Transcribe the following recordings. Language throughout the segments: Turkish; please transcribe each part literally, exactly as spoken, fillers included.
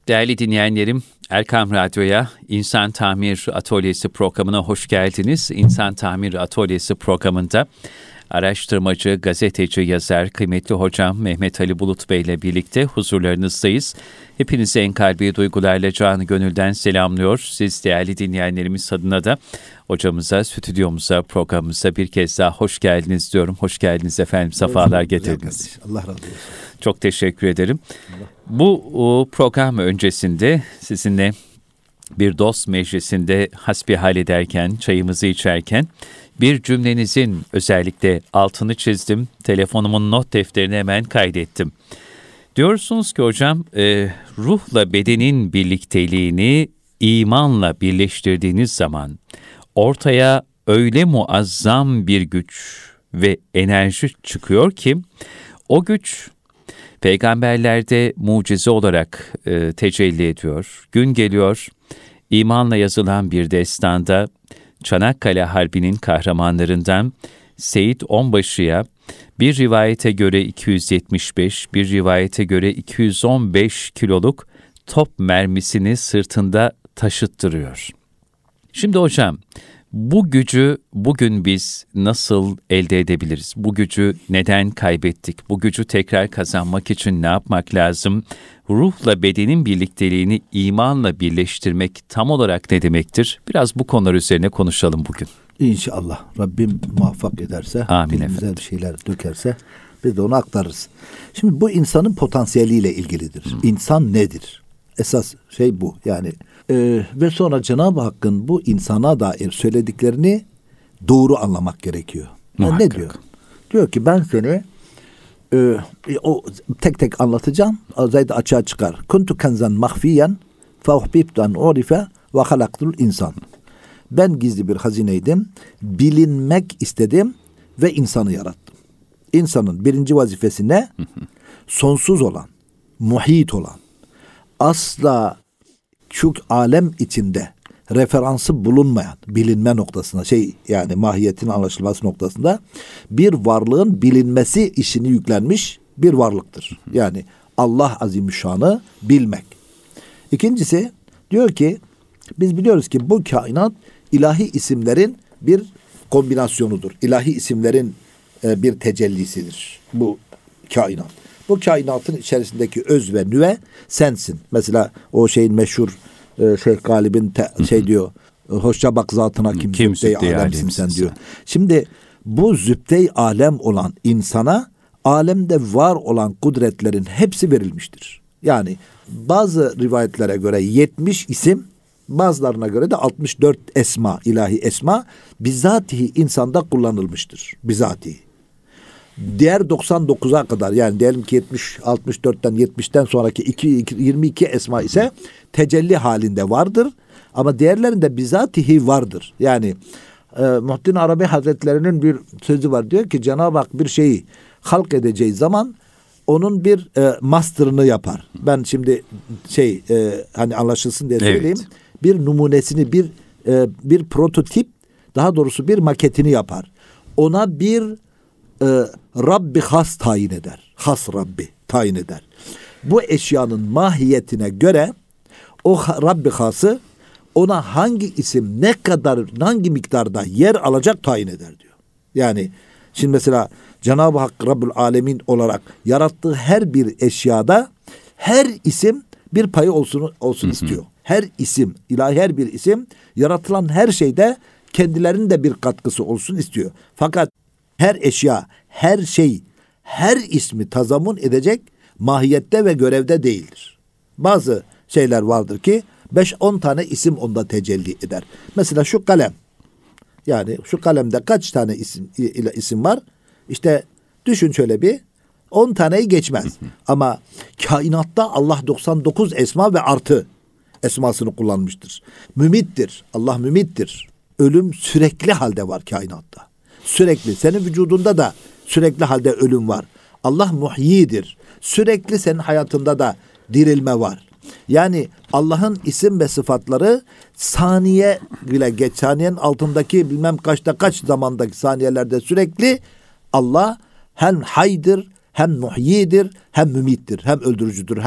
Değerli dinleyenlerim, Erkam Radyo'ya İnsan Tamir Atölyesi programına hoş geldiniz. İnsan Tamir Atölyesi programında araştırmacı, gazeteci, yazar, kıymetli hocam Mehmet Ali Bulut Bey ile birlikte huzurlarınızdayız. Hepinizi en kalbi duygularla canı gönülden selamlıyor. Siz değerli dinleyenlerimiz adına da hocamıza, stüdyomuza, programımıza bir kez daha hoş geldiniz diyorum. Hoş geldiniz efendim, sefalar getirdiniz. Allah razı olsun. Çok teşekkür ederim. Bu o, program öncesinde sizinle bir dost meclisinde hasbihal ederken, çayımızı içerken bir cümlenizin özellikle altını çizdim. Telefonumun not defterine hemen kaydettim. Diyorsunuz ki hocam, e, ruhla bedenin birlikteliğini imanla birleştirdiğiniz zaman ortaya öyle muazzam bir güç ve enerji çıkıyor ki o güç peygamberlerde mucize olarak e, tecelli ediyor. Gün geliyor, imanla yazılan bir destanda Çanakkale Harbi'nin kahramanlarından Seyit Onbaşı'ya bir rivayete göre iki yüz yetmiş beş, bir rivayete göre iki yüz on beş kiloluk top mermisini sırtında taşıttırıyor. Şimdi hocam, bu gücü bugün biz nasıl elde edebiliriz? Bu gücü neden kaybettik? Bu gücü tekrar kazanmak için ne yapmak lazım? Ruhla bedenin birlikteliğini imanla birleştirmek tam olarak ne demektir? Biraz bu konular üzerine konuşalım bugün. İnşallah Rabbim muvaffak ederse, amin güzel efendim, bir şeyler dökerse biz de onu aktarırız. Şimdi bu insanın potansiyeliyle ilgilidir. Hmm. İnsan nedir? Esas şey bu. Yani e, ve sonra Cenab-ı Hakk'ın bu insana dair söylediklerini doğru anlamak gerekiyor. Yani ne diyor? Diyor ki ben seni e, o tek tek anlatacağım. Zayda açığa çıkar. Kuntu kenzen mahfiyen fa uhbibtu en urife ve halaktul insan. Ben gizli bir hazineydim. Bilinmek istedim ve insanı yarattım. İnsanın birinci vazifesi ne? Sonsuz olan, muhit olan, asla şu alem içinde referansı bulunmayan, bilinme noktasında, şey yani mahiyetin anlaşılması noktasında bir varlığın bilinmesi işini yüklenmiş bir varlıktır. Yani Allah Azimüşşan'ı bilmek. İkincisi diyor ki biz biliyoruz ki bu kainat ilahi isimlerin bir kombinasyonudur. İlahi isimlerin e, bir tecellisidir bu kainat. Bu kainatın içerisindeki öz ve nüve sensin. Mesela o şeyin meşhur e, Şeyh Galib'in te, şey diyor, hoşça bak zatına kim, kim zübde-i alemsin sen diyor. Sen. Şimdi bu zübde-i alem olan insana alemde var olan kudretlerin hepsi verilmiştir. Yani bazı rivayetlere göre yetmiş isim, bazılarına göre de altmış dört esma, ilahi esma bizzatihi insanda kullanılmıştır. Bizzatihi. Diğer doksan dokuza kadar, yani diyelim ki yetmiş altmış dörtten yetmişten sonraki iki, yirmi iki esma ise tecelli halinde vardır. Ama diğerlerinde bizzatihi vardır. Yani e, Muhittin Arabi Hazretleri'nin bir sözü var. Diyor ki Cenab-ı Hak bir şeyi halk edeceği zaman onun bir e, master'ını yapar. Ben şimdi şey e, hani anlaşılsın diye söyleyeyim. Evet. Bir numunesini, bir e, bir prototip, daha doğrusu bir maketini yapar. Ona bir e, Rabbi has tayin eder. Has Rabbi tayin eder. Bu eşyanın mahiyetine göre o Rabbi hası ona hangi isim, ne kadar, hangi miktarda yer alacak tayin eder diyor. Yani şimdi mesela Cenab-ı Hak Rabbül Alemin olarak yarattığı her bir eşyada her isim bir payı olsun olsun hı hı. istiyor. Her isim, ilahi her bir isim yaratılan her şeyde kendilerinin de bir katkısı olsun istiyor. Fakat her eşya, her şey, her ismi tazamun edecek mahiyette ve görevde değildir. Bazı şeyler vardır ki beş on tane isim onda tecelli eder. Mesela şu kalem. Yani şu kalemde kaç tane isim isim var? İşte düşün şöyle bir on taneyi geçmez. Ama kainatta Allah doksan dokuz esma ve artı esmasını kullanmıştır. Mümittir. Allah mümittir. Ölüm sürekli halde var kainatta. Sürekli. Senin vücudunda da sürekli halde ölüm var. Allah muhyidir. Sürekli senin hayatında da dirilme var. Yani Allah'ın isim ve sıfatları saniye bile geç, saniyenin altındaki bilmem kaçta kaç zamandaki saniyelerde sürekli Allah hem haydır, hem muhyidir, hem mümittir, hem öldürücüdür, hem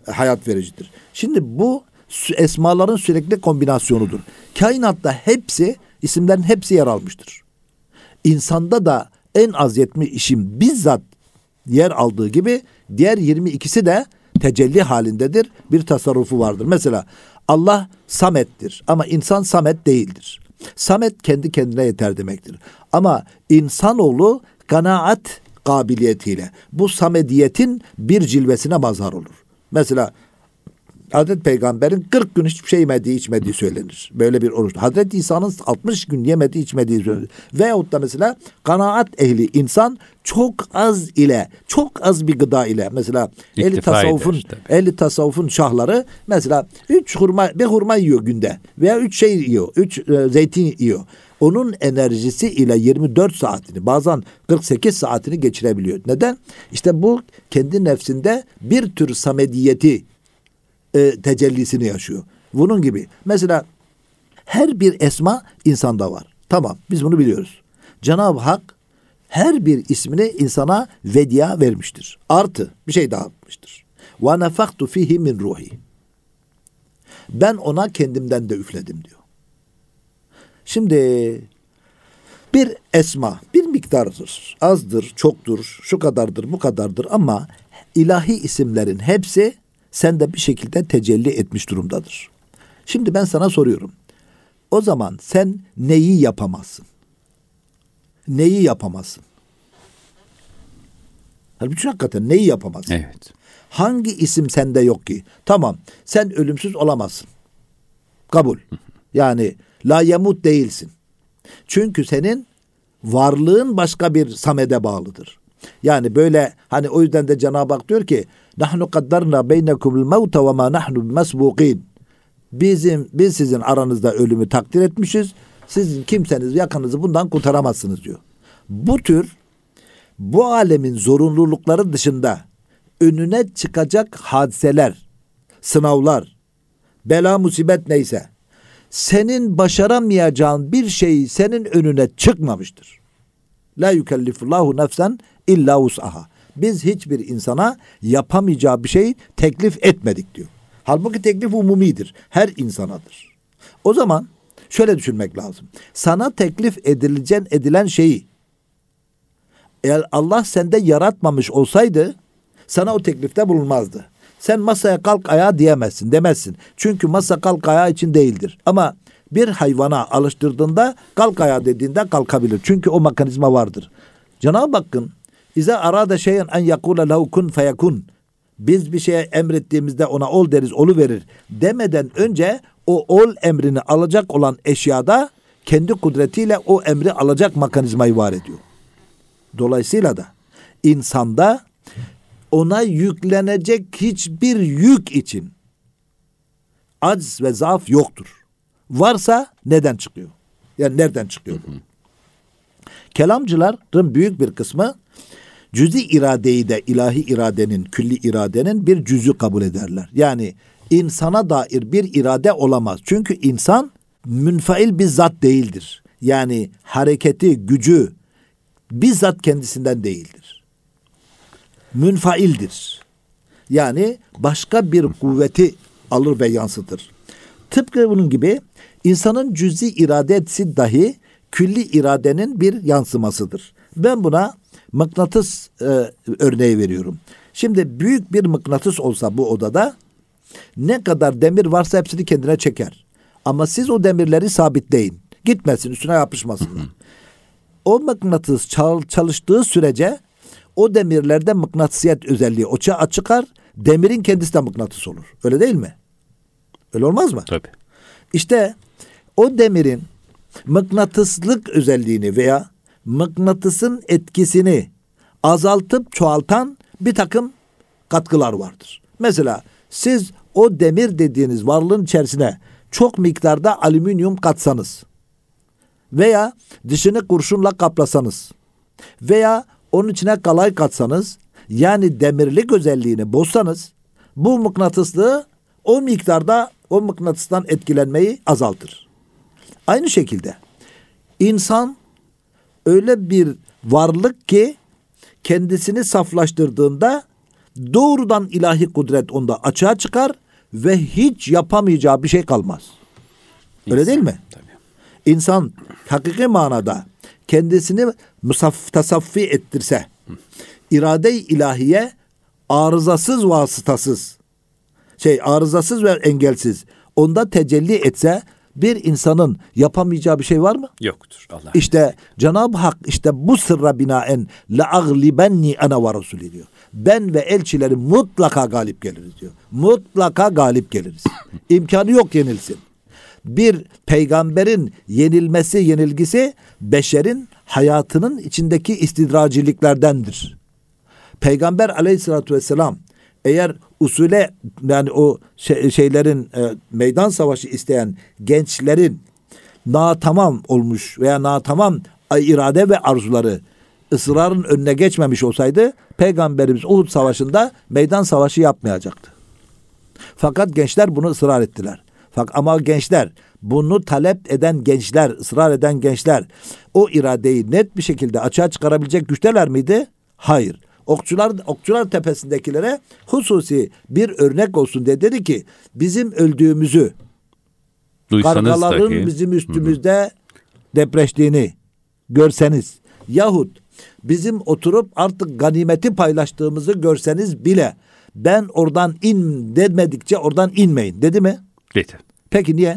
hayat vericidir. Şimdi bu esmaların sürekli kombinasyonudur. Kainatta hepsi, isimlerin hepsi yer almıştır. İnsanda da en az yetmiş isim bizzat yer aldığı gibi diğer yirmi ikisi de tecelli halindedir. Bir tasarrufu vardır. Mesela Allah Samet'tir ama insan Samet değildir. Samet kendi kendine yeter demektir. Ama insanoğlu kanaat kabiliyetiyle bu samediyetin bir cilvesine mazhar olur. Mesela Hazreti Peygamber'in kırk gün hiçbir şey yemediği içmediği söylenir. Böyle bir oruç. Hazreti İsa'nın altmış gün yemediği içmediği söylenir. Veyahut da mesela kanaat ehli insan çok az ile, çok az bir gıda ile, mesela ehli tasavvufun, ehli tasavvufun şahları mesela üç hurma, bir hurma yiyor günde veya üç şey yiyor, üç e, zeytin yiyor. Onun enerjisi ile yirmi dört saatini, bazen kırk sekiz saatini geçirebiliyor. Neden? İşte bu kendi nefsinde bir tür samediyeti E, tecellisini yaşıyor. Bunun gibi. Mesela her bir esma insanda var. Tamam, biz bunu biliyoruz. Cenab-ı Hak her bir ismini insana vediya vermiştir. Artı bir şey daha yapmıştır. Ve nefaktu fihi min ruhi. Ben ona kendimden de üfledim diyor. Şimdi bir esma bir miktardır. Azdır, çoktur, şu kadardır, bu kadardır ama ilahi isimlerin hepsi sende bir şekilde tecelli etmiş durumdadır. Şimdi ben sana soruyorum. O zaman sen neyi yapamazsın? Neyi yapamazsın? Halbuki hakikaten neyi yapamazsın? Evet. Hangi isim sende yok ki? Tamam, sen ölümsüz olamazsın. Kabul. Yani la yemut değilsin. Çünkü senin varlığın başka bir samede bağlıdır. Yani böyle hani o yüzden de Cenab-ı Hak diyor ki nahnu kaddarna beynekumul mevte ve ma nahnu mesbuqin. Bizim biz sizin aranızda ölümü takdir etmişiz. Sizin kimseniz yakınınızı bundan kurtaramazsınız diyor. Bu tür bu alemin zorunlulukları dışında önüne çıkacak hadiseler, sınavlar, bela musibet neyse senin başaramayacağın bir şey senin önüne çıkmamıştır. La yükellifullahu nefsen illa vus'aha. Biz hiçbir insana yapamayacağı bir şey teklif etmedik diyor. Halbuki teklif umumidir. Her insanadır. O zaman şöyle düşünmek lazım. Sana teklif edilecek edilen şeyi eğer Allah sende yaratmamış olsaydı sana o teklifte bulunmazdı. Sen masaya kalk ayağa diyemezsin, demezsin. Çünkü masa kalk ayağa için değildir. Ama bir hayvana alıştırdığında kalk ayağa dediğinde kalkabilir. Çünkü o mekanizma vardır. Cenab-ı Hakk'ın İze arada şeyen en yakule lehu kun feyekun. Biz bir şeye emrettiğimizde ona ol deriz, olu verir demeden önce o ol emrini alacak olan eşyada kendi kudretiyle o emri alacak mekanizmayı var ediyor. Dolayısıyla da insanda ona yüklenecek hiçbir yük için acz ve zaaf yoktur. Varsa neden çıkıyor? Yani nereden çıkıyor bu? Kelamcıların büyük bir kısmı cüz-i iradeyi de ilahi iradenin, külli iradenin bir cüzü kabul ederler. Yani insana dair bir irade olamaz. Çünkü insan münfail bir zat değildir. Yani hareketi, gücü bizzat kendisinden değildir. Münfaildir. Yani başka bir kuvveti alır ve yansıtır. Tıpkı bunun gibi insanın cüz-i iradesi dahi külli iradenin bir yansımasıdır. Ben buna mıknatıs e, örneği veriyorum. Şimdi büyük bir mıknatıs olsa bu odada ne kadar demir varsa hepsini kendine çeker. Ama siz o demirleri sabitleyin. Gitmesin, üstüne yapışmasınlar. O mıknatıs çal, çalıştığı sürece o demirlerde mıknatısiyet özelliği açığa çıkar. Demirin kendisi de mıknatıs olur. Öyle değil mi? Öyle olmaz mı? Tabii. İşte o demirin mıknatıslık özelliğini veya mıknatısın etkisini azaltıp çoğaltan bir takım katkılar vardır. Mesela siz o demir dediğiniz varlığın içerisine çok miktarda alüminyum katsanız veya dışını kurşunla kaplasanız veya onun içine kalay katsanız, yani demirlik özelliğini bozsanız, bu mıknatıslığı o miktarda o mıknatıstan etkilenmeyi azaltır. Aynı şekilde insan öyle bir varlık ki kendisini saflaştırdığında doğrudan ilahi kudret onda açığa çıkar ve hiç yapamayacağı bir şey kalmaz. Öyle İnsan, değil mi? Tabii. İnsan hakiki manada kendisini musaf, tasaffi ettirse, irade-i ilahiye arızasız, vasıtasız, şey arızasız ve engelsiz onda tecelli etse, bir insanın yapamayacağı bir şey var mı? Yoktur. Allah. İşte Cenab-ı Hak işte bu sırra binaen la aglibenni ana ve rasulü diyor. Ben ve elçilerim mutlaka galip geliriz diyor. Mutlaka galip geliriz. İmkanı yok yenilsin. Bir peygamberin yenilmesi, yenilgisi beşerin hayatının içindeki istidraciliklerdendir. Peygamber aleyhissalatü vesselam eğer usule, yani o şey, şeylerin e, meydan savaşı isteyen gençlerin natamam olmuş veya natamam irade ve arzuları ısrarın önüne geçmemiş olsaydı Peygamberimiz Uhud Savaşı'nda meydan savaşı yapmayacaktı. Fakat gençler bunu ısrar ettiler. Fakat ama gençler, bunu talep eden gençler, ısrar eden gençler o iradeyi net bir şekilde açığa çıkarabilecek güçteler miydi? Hayır. Okçular Okçular Tepesi'ndekilere hususi bir örnek olsun diye dedi ki, bizim öldüğümüzü, duysanız kargaların dahi, bizim üstümüzde hı. depreştiğini görseniz yahut bizim oturup artık ganimeti paylaştığımızı görseniz bile ben oradan in demedikçe oradan inmeyin dedi mi? Dedi. Peki niye?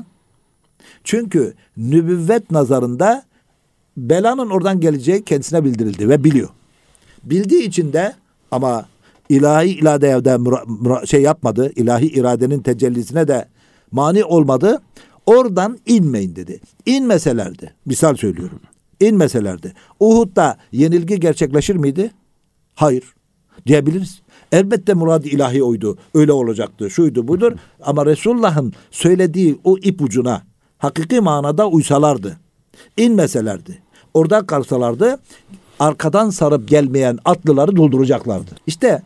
Çünkü nübüvvet nazarında belanın oradan geleceği kendisine bildirildi ve biliyor. Bildiği için de ama ilahi iradeye de mura, mura, şey yapmadı, ilahi iradenin tecellisine de mani olmadı. Oradan inmeyin dedi. İnmeselerdi, misal söylüyorum, İnmeselerdi Uhud'da yenilgi gerçekleşir miydi? Hayır diyebiliriz. Elbette murad-ı ilahi oydu, öyle olacaktı, şuydu budur. Ama Resulullah'ın söylediği o ipucuna hakiki manada uysalardı, inmeselerdi, orada kalsalardı, arkadan sarıp gelmeyen atlıları dolduracaklardı. İşte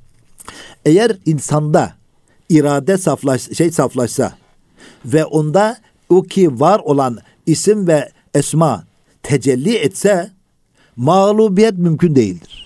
eğer insanda irade saflaş, şey saflaşsa ve onda o ki var olan isim ve esma tecelli etse, mağlubiyet mümkün değildir.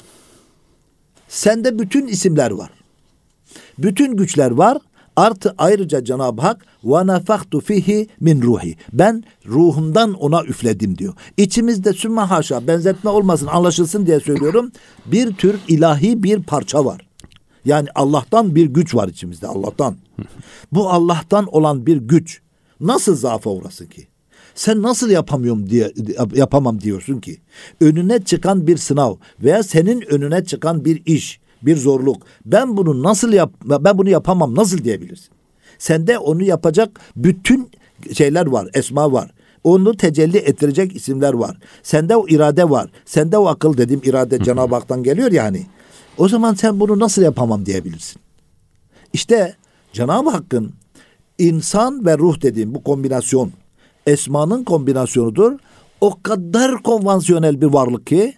Sende bütün isimler var. Bütün güçler var. Artı ayrıca Cenab-ı Hak ve nefaktu fihi min ruhi. Ben ruhumdan ona üfledim diyor. İçimizde sümme haşa, benzetme olmasın, anlaşılsın diye söylüyorum. Bir tür ilahi bir parça var. Yani Allah'tan bir güç var içimizde, Allah'tan. Bu Allah'tan olan bir güç nasıl zaafa uğrasın ki? Sen nasıl yapamıyorum diye yapamam diyorsun ki? Önüne çıkan bir sınav veya senin önüne çıkan bir iş, bir zorluk. Ben bunu nasıl yap ben bunu yapamam nasıl diyebilirsin? Sende onu yapacak bütün şeyler var, esma var. Onu tecelli ettirecek isimler var. Sende o irade var. Sende o akıl, dediğim irade Cenab-ı Hak'tan geliyor yani. O zaman sen bunu nasıl yapamam diyebilirsin. İşte Cenab-ı Hakk'ın insan ve ruh dediğim bu kombinasyon, esmanın kombinasyonudur. O kadar konvansiyonel bir varlık ki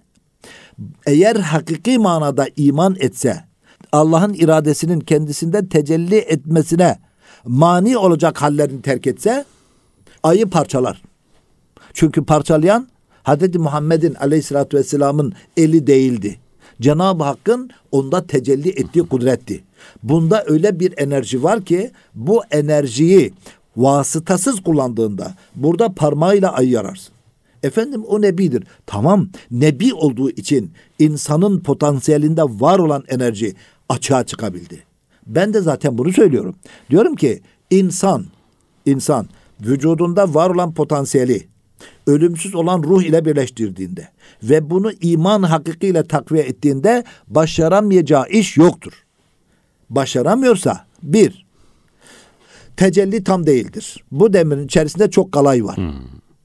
eğer hakiki manada iman etse, Allah'ın iradesinin kendisinde tecelli etmesine mani olacak hallerini terk etse, ayı parçalar. Çünkü parçalayan Hazreti Muhammed'in aleyhissalatü vesselamın eli değildi. Cenab-ı Hakk'ın onda tecelli ettiği kudretti. Bunda öyle bir enerji var ki bu enerjiyi vasıtasız kullandığında burada parmağıyla ayı yararsın. Efendim o nebidir. Tamam, nebi olduğu için insanın potansiyelinde var olan enerji açığa çıkabildi. Ben de zaten bunu söylüyorum. Diyorum ki insan, insan vücudunda var olan potansiyeli ölümsüz olan ruh ile birleştirdiğinde ve bunu iman hakikiyle takviye ettiğinde başaramayacağı iş yoktur. Başaramıyorsa bir, tecelli tam değildir. Bu demirin içerisinde çok kalay var. Hmm.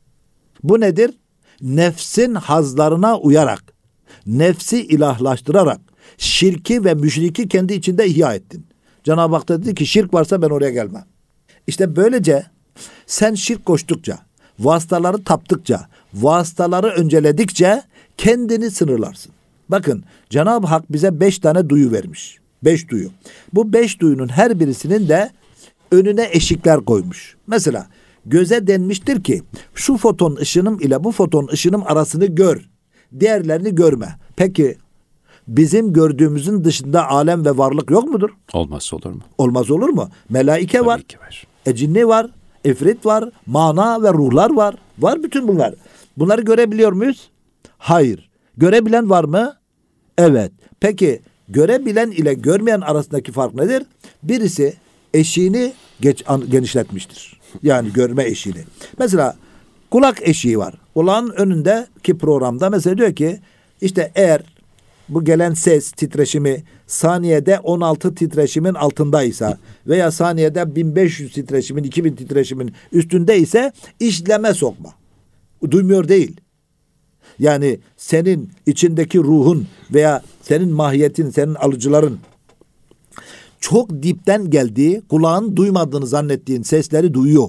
Bu nedir? Nefsin hazlarına uyarak, nefsi ilahlaştırarak, şirki ve müşriki kendi içinde ihya ettin. Cenab-ı Hak dedi ki şirk varsa ben oraya gelmem. İşte böylece sen şirk koştukça, vasıtaları taptıkça, vasıtaları önceledikçe kendini sınırlarsın. Bakın Cenab-ı Hak bize beş tane duyu vermiş. Beş duyu. Bu beş duyunun her birisinin de önüne eşikler koymuş. Mesela göze denmiştir ki şu foton ışınım ile bu foton ışınım arasını gör. Diğerlerini görme. Peki bizim gördüğümüzün dışında alem ve varlık yok mudur? Olmaz olur mu? Olmaz olur mu? Melaike Tabii var, ki var. e cinni var, ifrit var, mana ve ruhlar var. Var bütün bunlar. Bunları görebiliyor muyuz? Hayır. Görebilen var mı? Evet. Peki görebilen ile görmeyen arasındaki fark nedir? Birisi eşiğini geç, an, genişletmiştir. Yani görme eşiğini. Mesela kulak eşiği var. Kulağın önündeki programda mesela diyor ki işte eğer bu gelen ses titreşimi saniyede on altı titreşimin altındaysa veya saniyede bin beş yüz titreşimin, iki bin titreşimin üstündeyse işleme sokma. Duymuyor değil. Yani senin içindeki ruhun veya senin mahiyetin, senin alıcıların çok dipten geldiği, kulağın duymadığını zannettiğin sesleri duyuyor.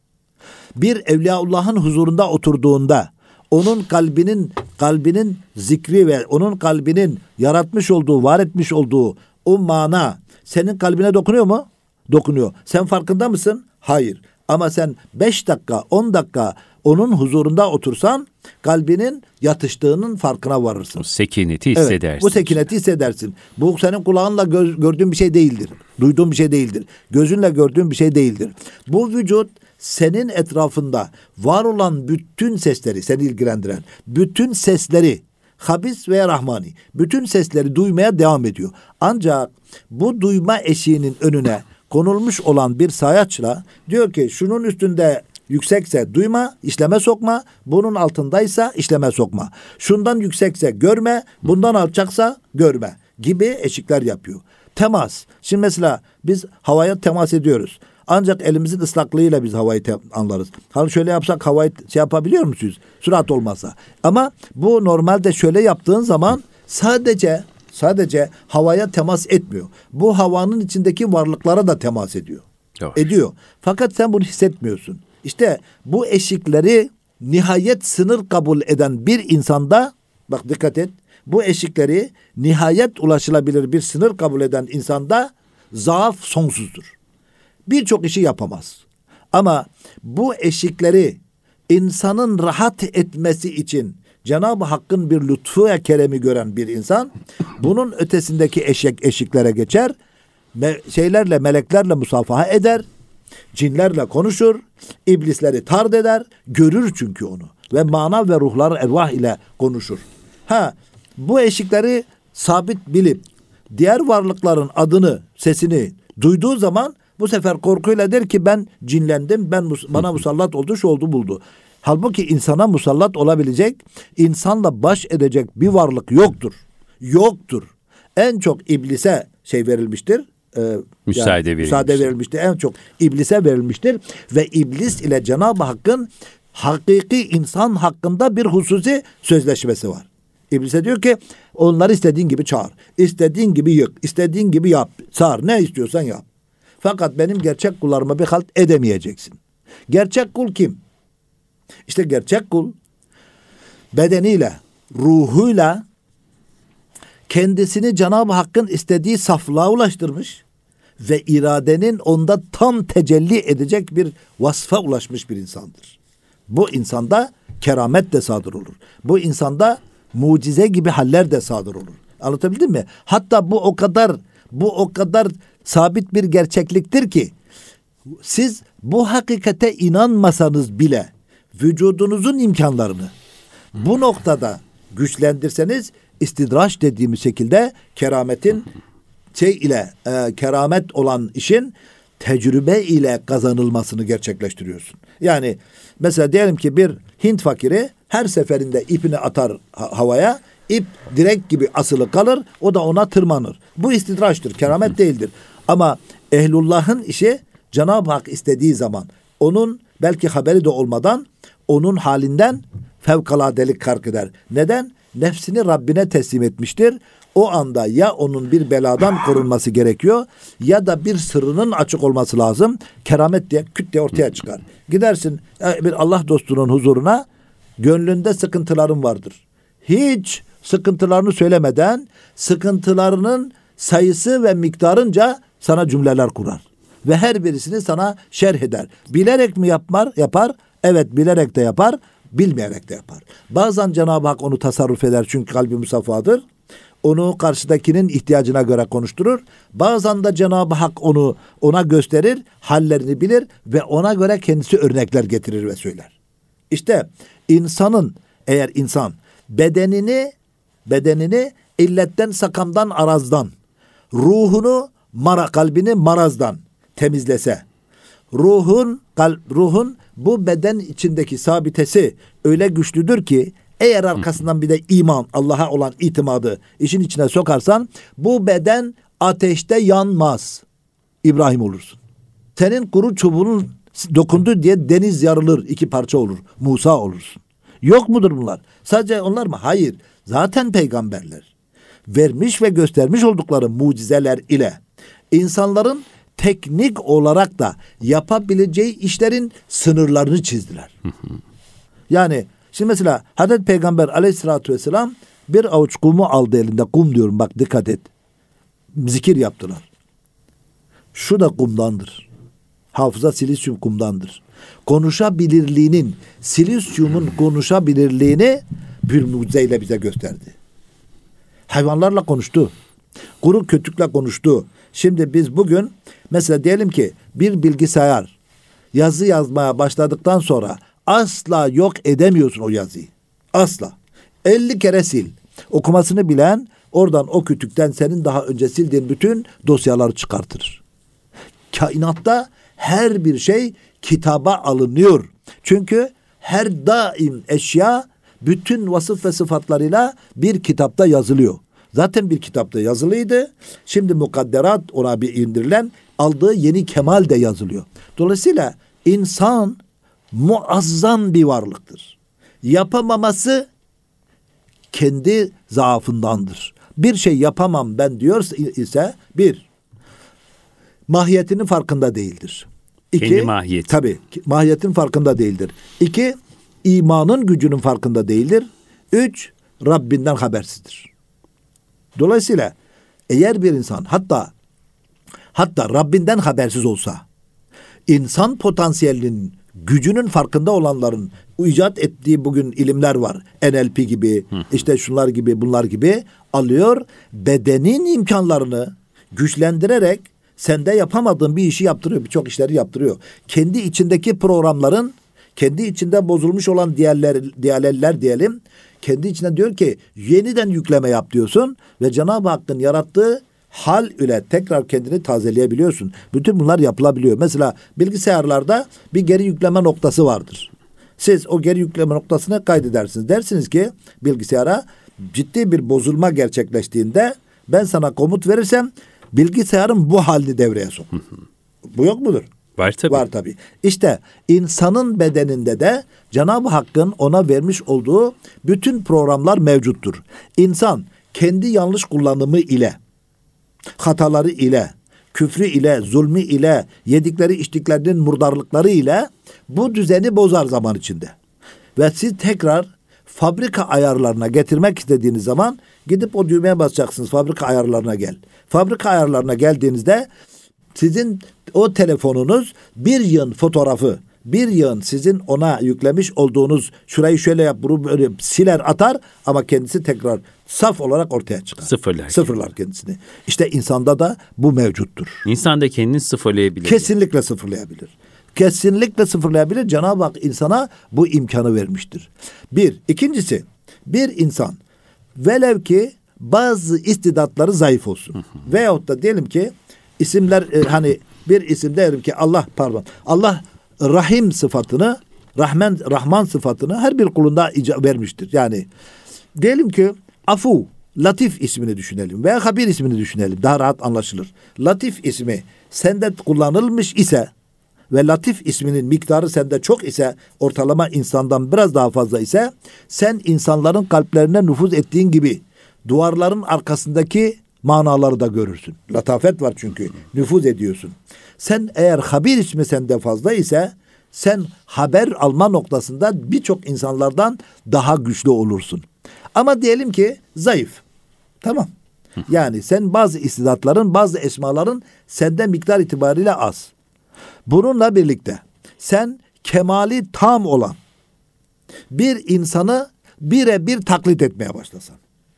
Bir Evliyaullah'ın huzurunda oturduğunda onun kalbinin kalbinin zikri ve onun kalbinin yaratmış olduğu, var etmiş olduğu o mana senin kalbine dokunuyor mu? Dokunuyor. Sen farkında mısın? Hayır. Ama sen beş dakika, on dakika onun huzurunda otursan kalbinin yatıştığının farkına varırsın. O sekineti hissedersin. Evet, bu sekineti hissedersin. Bu senin kulağınla gö- gördüğün bir şey değildir. Duyduğun bir şey değildir. Gözünle gördüğün bir şey değildir. Bu vücut senin etrafında var olan bütün sesleri, seni ilgilendiren bütün sesleri, habis veya rahmani, bütün sesleri duymaya devam ediyor. Ancak bu duyma eşiğinin önüne konulmuş olan bir sayaçla diyor ki şunun üstünde yüksekse duyma, işleme sokma, bunun altındaysa işleme sokma. Şundan yüksekse görme, bundan alçaksa görme gibi eşikler yapıyor. Temas. Şimdi mesela biz havaya temas ediyoruz. Ancak elimizin ıslaklığıyla biz havayı te- anlarız. Hani şöyle yapsak havayı şey yapabiliyor musunuz? Sürat olmazsa. Ama bu normalde şöyle yaptığın zaman sadece sadece havaya temas etmiyor. Bu havanın içindeki varlıklara da temas ediyor. Doğru. Ediyor. Fakat sen bunu hissetmiyorsun. İşte bu eşikleri nihayet sınır kabul eden bir insanda, bak dikkat et, bu eşikleri nihayet ulaşılabilir bir sınır kabul eden insanda zaaf sonsuzdur. Birçok işi yapamaz. Ama bu eşikleri insanın rahat etmesi için Cenab-ı Hakk'ın bir lütfu ve keremi gören bir insan bunun ötesindeki eşik eşiklere geçer, me- şeylerle meleklerle musafaha eder, cinlerle konuşur, iblisleri tard eder, görür çünkü onu ve mana ve ruhlar ervah ile konuşur. Ha, bu eşikleri sabit bilip diğer varlıkların adını, sesini duyduğu zaman bu sefer korkuyla der ki ben cinlendim, ben bana musallat oldu, şu oldu buldu. Halbuki insana musallat olabilecek, insanla baş edecek bir varlık yoktur. Yoktur. En çok iblise şey verilmiştir. E, müsaade, yani, verilmiştir. müsaade verilmiştir. En çok iblise verilmiştir. Ve iblis ile Cenab-ı Hakk'ın hakiki insan hakkında bir hususi sözleşmesi var. İblise diyor ki onları istediğin gibi çağır. İstediğin gibi yık. İstediğin gibi yap. Çağır. Ne istiyorsan yap. Fakat benim gerçek kullarıma bir halt edemeyeceksin. Gerçek kul kim? İşte gerçek kul bedeniyle, ruhuyla kendisini Cenab-ı Hakk'ın istediği saflığa ulaştırmış ve iradenin onda tam tecelli edecek bir vasfa ulaşmış bir insandır. Bu insanda keramet de sadır olur. Bu insanda mucize gibi haller de sadır olur. Anlatabildim mi? Hatta bu o kadar bu o kadar sabit bir gerçekliktir ki siz bu hakikate inanmasanız bile vücudunuzun imkanlarını bu noktada güçlendirseniz istidraç dediğimiz şekilde kerametin şey ile e, keramet olan işin tecrübe ile kazanılmasını gerçekleştiriyorsun. Yani mesela diyelim ki bir Hint fakiri her seferinde ipini atar ha- havaya, ip direk gibi asılı kalır, o da ona tırmanır. Bu istidraçtır, keramet değildir. Ama ehlullahın işi Cenab-ı Hak istediği zaman onun belki haberi de olmadan onun halinden fevkaladelik kark eder. Neden? Nefsini Rabbine teslim etmiştir. O anda ya onun bir beladan korunması gerekiyor ya da bir sırrının açık olması lazım. Keramet diye küt diye ortaya çıkar. Gidersin bir Allah dostunun huzuruna, gönlünde sıkıntıların vardır. Hiç sıkıntılarını söylemeden sıkıntılarının sayısı ve miktarınca sana cümleler kurar. Ve her birisini sana şerh eder. Bilerek mi yapar? Yapar. Evet, bilerek de yapar. Bilmeyerek de yapar. Bazen Cenab-ı Hak onu tasarruf eder çünkü kalbi musaffadır. onu karşıdakinin ihtiyacına göre konuşturur. Bazen de Cenab-ı Hak onu ona gösterir, hallerini bilir ve ona göre kendisi örnekler getirir ve söyler. İşte insanın, eğer insan bedenini bedenini illetten, sakamdan, arazdan, ruhunu, mara, kalbini marazdan temizlese, ruhun kalp, ruhun bu beden içindeki sabitesi öyle güçlüdür ki, eğer arkasından bir de iman, Allah'a olan itimadı işin içine sokarsan, bu beden ateşte yanmaz. İbrahim olursun. Senin kuru çubuğun dokundu diye deniz yarılır, iki parça olur. Musa olursun. Yok mudur bunlar? Sadece onlar mı? Hayır. Zaten peygamberler vermiş ve göstermiş oldukları mucizeler ile insanların teknik olarak da yapabileceği işlerin sınırlarını çizdiler. Yani şimdi mesela Hazreti Peygamber Aleyhisselatü Vesselam bir avuç kumu aldı elinde. Kum diyorum, bak dikkat et. Zikir yaptılar. Şu da kumdandır. Hafıza silisyum kumdandır. Konuşabilirliğinin, silisyumun konuşabilirliğini bir mucizeyle bize gösterdi. Hayvanlarla konuştu. Kuru kötükle konuştu. Şimdi biz bugün mesela diyelim ki bir bilgisayar yazı yazmaya başladıktan sonra asla yok edemiyorsun o yazıyı. Asla. elli kere sil. Okumasını bilen oradan o kütükten senin daha önce sildiğin bütün dosyaları çıkartır. Kainatta her bir şey kitaba alınıyor. Çünkü her daim eşya bütün vasıf ve sıfatlarıyla bir kitapta yazılıyor. Zaten bir kitapta yazılıydı. Şimdi mukadderat, ona bir indirilen aldığı yeni kemal de yazılıyor. Dolayısıyla insan muazzam bir varlıktır. Yapamaması kendi zaafındandır. Bir şey yapamam ben diyorsa ise bir, mahiyetinin farkında değildir. İki, kendi mahiyeti. Tabii, mahiyetin farkında değildir. İki, imanın gücünün farkında değildir. Üç, Rabbinden habersizdir. Dolayısıyla eğer bir insan hatta hatta Rabbinden habersiz olsa, insan potansiyelinin gücünün farkında olanların icat ettiği bugün ilimler var. N L P gibi, işte şunlar gibi, bunlar gibi alıyor. Bedenin imkanlarını güçlendirerek sende yapamadığın bir işi yaptırıyor. Birçok işleri yaptırıyor. Kendi içindeki programların, kendi içinde bozulmuş olan diğerler, diğerler diyelim, kendi içinde diyor ki yeniden yükleme yap diyorsun ve Cenab-ı Hakk'ın yarattığı hal ile tekrar kendini tazeleyebiliyorsun. Bütün bunlar yapılabiliyor. Mesela bilgisayarlarda bir geri yükleme noktası vardır. Siz o geri yükleme noktasını kaydedersiniz. Dersiniz ki bilgisayara ciddi bir bozulma gerçekleştiğinde ben sana komut verirsem bilgisayarın bu halini devreye sok. Bu yok mudur? Var tabii. Var tabii. İşte insanın bedeninde de Cenab-ı Hakk'ın ona vermiş olduğu bütün programlar mevcuttur. İnsan kendi yanlış kullanımı ile, hataları ile, küfrü ile, zulmü ile, yedikleri içtiklerinin murdarlıkları ile bu düzeni bozar zaman içinde. Ve siz tekrar fabrika ayarlarına getirmek istediğiniz zaman gidip o düğmeye basacaksınız. Fabrika ayarlarına gel. Fabrika ayarlarına geldiğinizde sizin o telefonunuz bir yığın fotoğrafı, bir yığın sizin ona yüklemiş olduğunuz şurayı şöyle yap, bunu böyle siler atar ama kendisi tekrar saf olarak ortaya çıkar. Sıfırlar. Sıfırlar kendisini. İşte insanda da bu mevcuttur. İnsan da kendini sıfırlayabilir. Kesinlikle sıfırlayabilir. Kesinlikle sıfırlayabilir. Cenab-ı Hak insana bu imkanı vermiştir. Bir. İkincisi, bir insan velev ki bazı istidatları zayıf olsun. Hı hı. Veyahut da diyelim ki isimler e, hani bir isim derim ki Allah pardon Allah Rahim sıfatını, Rahman Rahman sıfatını her bir kulunda ica- vermiştir. Yani diyelim ki Afu, Latif ismini düşünelim veya Habir ismini düşünelim. Daha rahat anlaşılır. Latif ismi sende kullanılmış ise ve Latif isminin miktarı sende çok ise, ortalama insandan biraz daha fazla ise, sen insanların kalplerine nüfuz ettiğin gibi duvarların arkasındaki manaları da görürsün. Latafet var çünkü. Nüfuz ediyorsun. Sen eğer Habir ismi sende fazla ise sen haber alma noktasında birçok insanlardan daha güçlü olursun. Ama diyelim ki zayıf. Tamam. Yani sen bazı istidatların, bazı esmaların sende miktar itibariyle az. Bununla birlikte sen kemali tam olan bir insanı birebir taklit etmeye başlasan.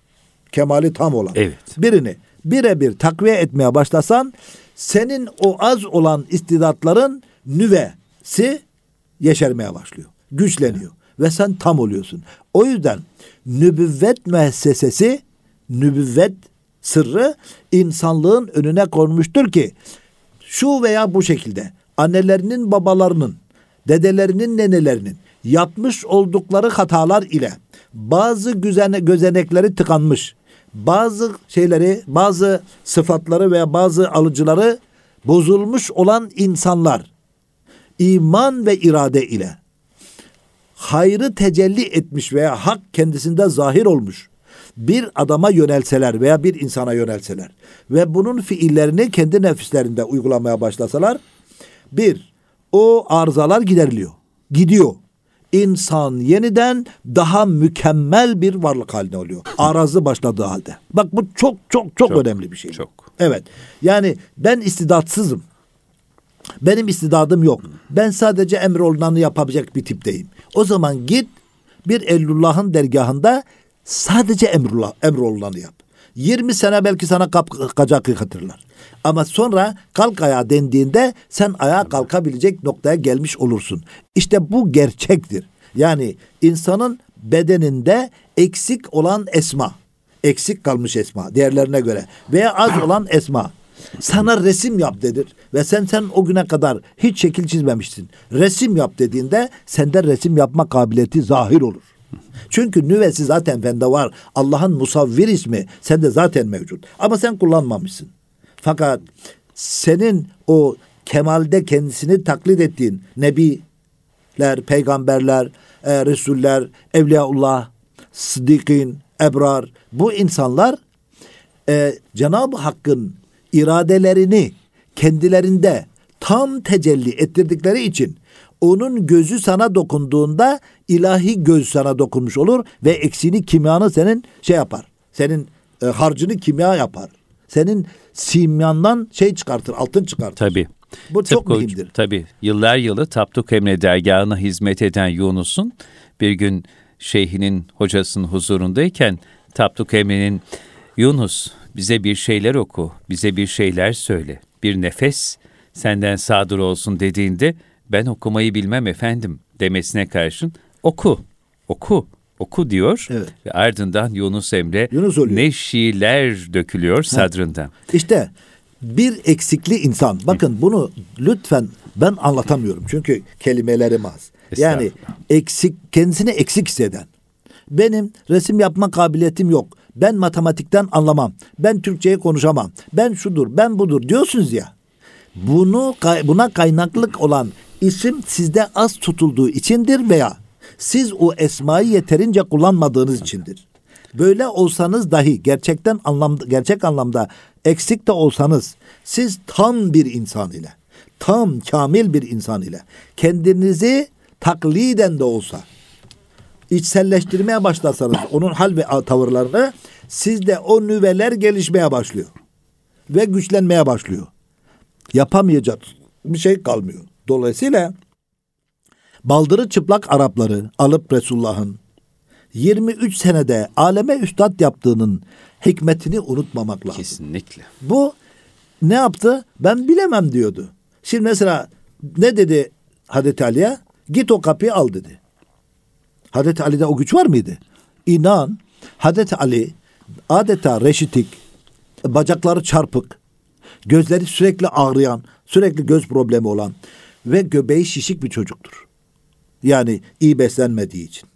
kemali tam olan. Evet. Birini birebir takviye etmeye başlasan senin o az olan istidatların nüvesi yeşermeye başlıyor. Güçleniyor. Ve sen tam oluyorsun. O yüzden nübüvvet müessesesi, nübüvvet sırrı insanlığın önüne konmuştur ki şu veya bu şekilde annelerinin, babalarının, dedelerinin, nenelerinin yapmış oldukları hatalar ile bazı güzene, gözenekleri tıkanmış, bazı şeyleri, bazı sıfatları veya bazı alıcıları bozulmuş olan insanlar iman ve irade ile hayrı tecelli etmiş veya hak kendisinde zahir olmuş bir adama yönelseler veya bir insana yönelseler ve bunun fiillerini kendi nefislerinde uygulamaya başlasalar, bir, o arızalar gideriliyor. Gidiyor. İnsan yeniden daha mükemmel bir varlık haline oluyor. Arazı başladığı halde. Bak bu çok çok çok, çok önemli bir şey. Çok. Evet. Yani ben istidatsızım. Benim istidadım yok. Ben sadece emrolunanı yapabilecek bir tipteyim. O zaman git bir Ellullah'ın dergahında sadece emrullah, emrolunanı yap. yirmi sene belki sana kapkacak yıkatırlar. Ama sonra kalk ayağa dendiğinde sen ayağa kalkabilecek noktaya gelmiş olursun. İşte bu gerçektir. Yani insanın bedeninde eksik olan esma, eksik kalmış esma diğerlerine göre veya az olan esma. Sana resim yap dedir ve sen sen o güne kadar hiç şekil çizmemişsin. Resim yap dediğinde sende resim yapma kabiliyeti zahir olur. Çünkü nüvesi zaten sende var. Allah'ın musavvir ismi sende zaten mevcut. Ama sen kullanmamışsın. Fakat senin o kemalde kendisini taklit ettiğin nebiler, peygamberler, e, resuller, evliyaullah, sıddıkîn, ebrar, bu insanlar e, Cenab-ı Hakk'ın iradelerini kendilerinde tam tecelli ettirdikleri için onun gözü sana dokunduğunda ilahi göz sana dokunmuş olur ve eksiğini, kimyanı senin şey yapar. Senin e, harcını kimya yapar. Senin simyandan şey çıkartır, altın çıkartır. Tabii. Bu çok Tıpkı, mühimdir. Tabii. Yıllar yılı Tapduk Emre dergahına hizmet eden Yunus'un bir gün şeyhinin, hocasının huzurundayken Tapduk Emre'nin Yunus bize bir şeyler oku, bize bir şeyler söyle, bir nefes senden sadır olsun dediğinde ben okumayı bilmem efendim demesine karşın oku, oku, oku diyor. Evet. Ve ardından Yunus Emre Yunus ne şiirler dökülüyor sadrından. İşte bir eksikli insan. Bakın bunu lütfen ben anlatamıyorum. Çünkü kelimelerim az. Yani eksik, kendisini eksik hisseden. Benim resim yapma kabiliyetim yok. Ben matematikten anlamam. Ben Türkçeyi konuşamam. Ben şudur, ben budur diyorsunuz ya. Bunu buna kaynaklık olan isim sizde az tutulduğu içindir veya siz o esmayı yeterince kullanmadığınız içindir. Böyle olsanız dahi gerçekten anlamda, gerçek anlamda eksik de olsanız siz tam bir insan ile, tam kamil bir insan ile kendinizi takliden de olsa içselleştirmeye başlarsanız onun hal ve tavırlarını, sizde o nüveler gelişmeye başlıyor ve güçlenmeye başlıyor. Yapamayacak bir şey kalmıyor. Dolayısıyla baldırı çıplak Arapları alıp Resulullah'ın yirmi üç senede aleme üstad yaptığının hikmetini unutmamak lazım. Kesinlikle. Bu ne yaptı? Ben bilemem diyordu. Şimdi mesela ne dedi Hazreti Ali'ye? Git o kapıyı al dedi. Hazreti Ali'de o güç var mıydı? İnan Hazreti Ali adeta reşitik, bacakları çarpık, gözleri sürekli ağrıyan, sürekli göz problemi olan ve göbeği şişik bir çocuktur. Yani iyi beslenmediği için.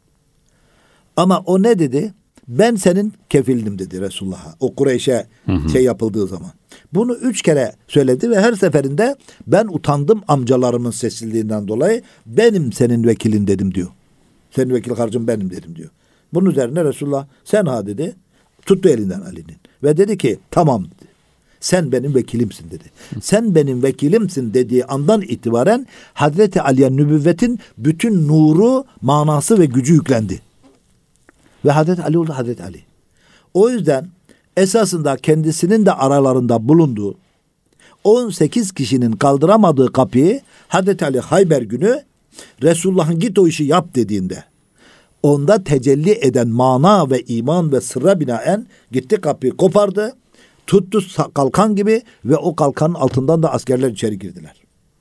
Ama o ne dedi? Ben senin kefilinim dedi Resulullah'a. O Kureyş'e hı hı. şey yapıldığı zaman. Bunu üç kere söyledi ve her seferinde ben utandım amcalarımın sessizliğinden dolayı. Benim senin vekilin dedim diyor. Senin vekil harcım benim dedim diyor. Bunun üzerine Resulullah sen ha dedi. Tuttu elinden Ali'nin. Ve dedi ki tamam dedi. Sen benim vekilimsin dedi. Sen benim vekilimsin dediği andan itibaren Hazreti Ali'ye nübüvvetin bütün nuru, manası ve gücü yüklendi. Ve Hazreti Ali oldu Hazreti Ali. O yüzden esasında kendisinin de aralarında bulunduğu on sekiz kişinin kaldıramadığı kapıyı Hazreti Ali Hayber günü Resulullah'ın git o işi yap dediğinde onda tecelli eden mana ve iman ve sırra binaen gitti kapıyı kopardı. Tuttu kalkan gibi ve o kalkanın altından da askerler içeri girdiler.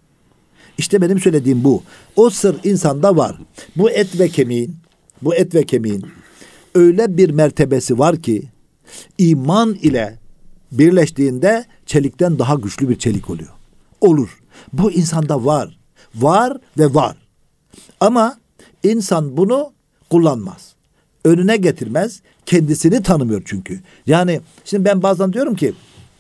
İşte benim söylediğim bu. O sır insanda var. Bu et ve kemiğin, bu et ve kemiğin öyle bir mertebesi var ki iman ile birleştiğinde çelikten daha güçlü bir çelik oluyor. Olur. Bu insanda var. Var ve var. Ama insan bunu kullanmaz. Önüne getirmez. Kendisini tanımıyor çünkü. Yani şimdi ben bazen diyorum ki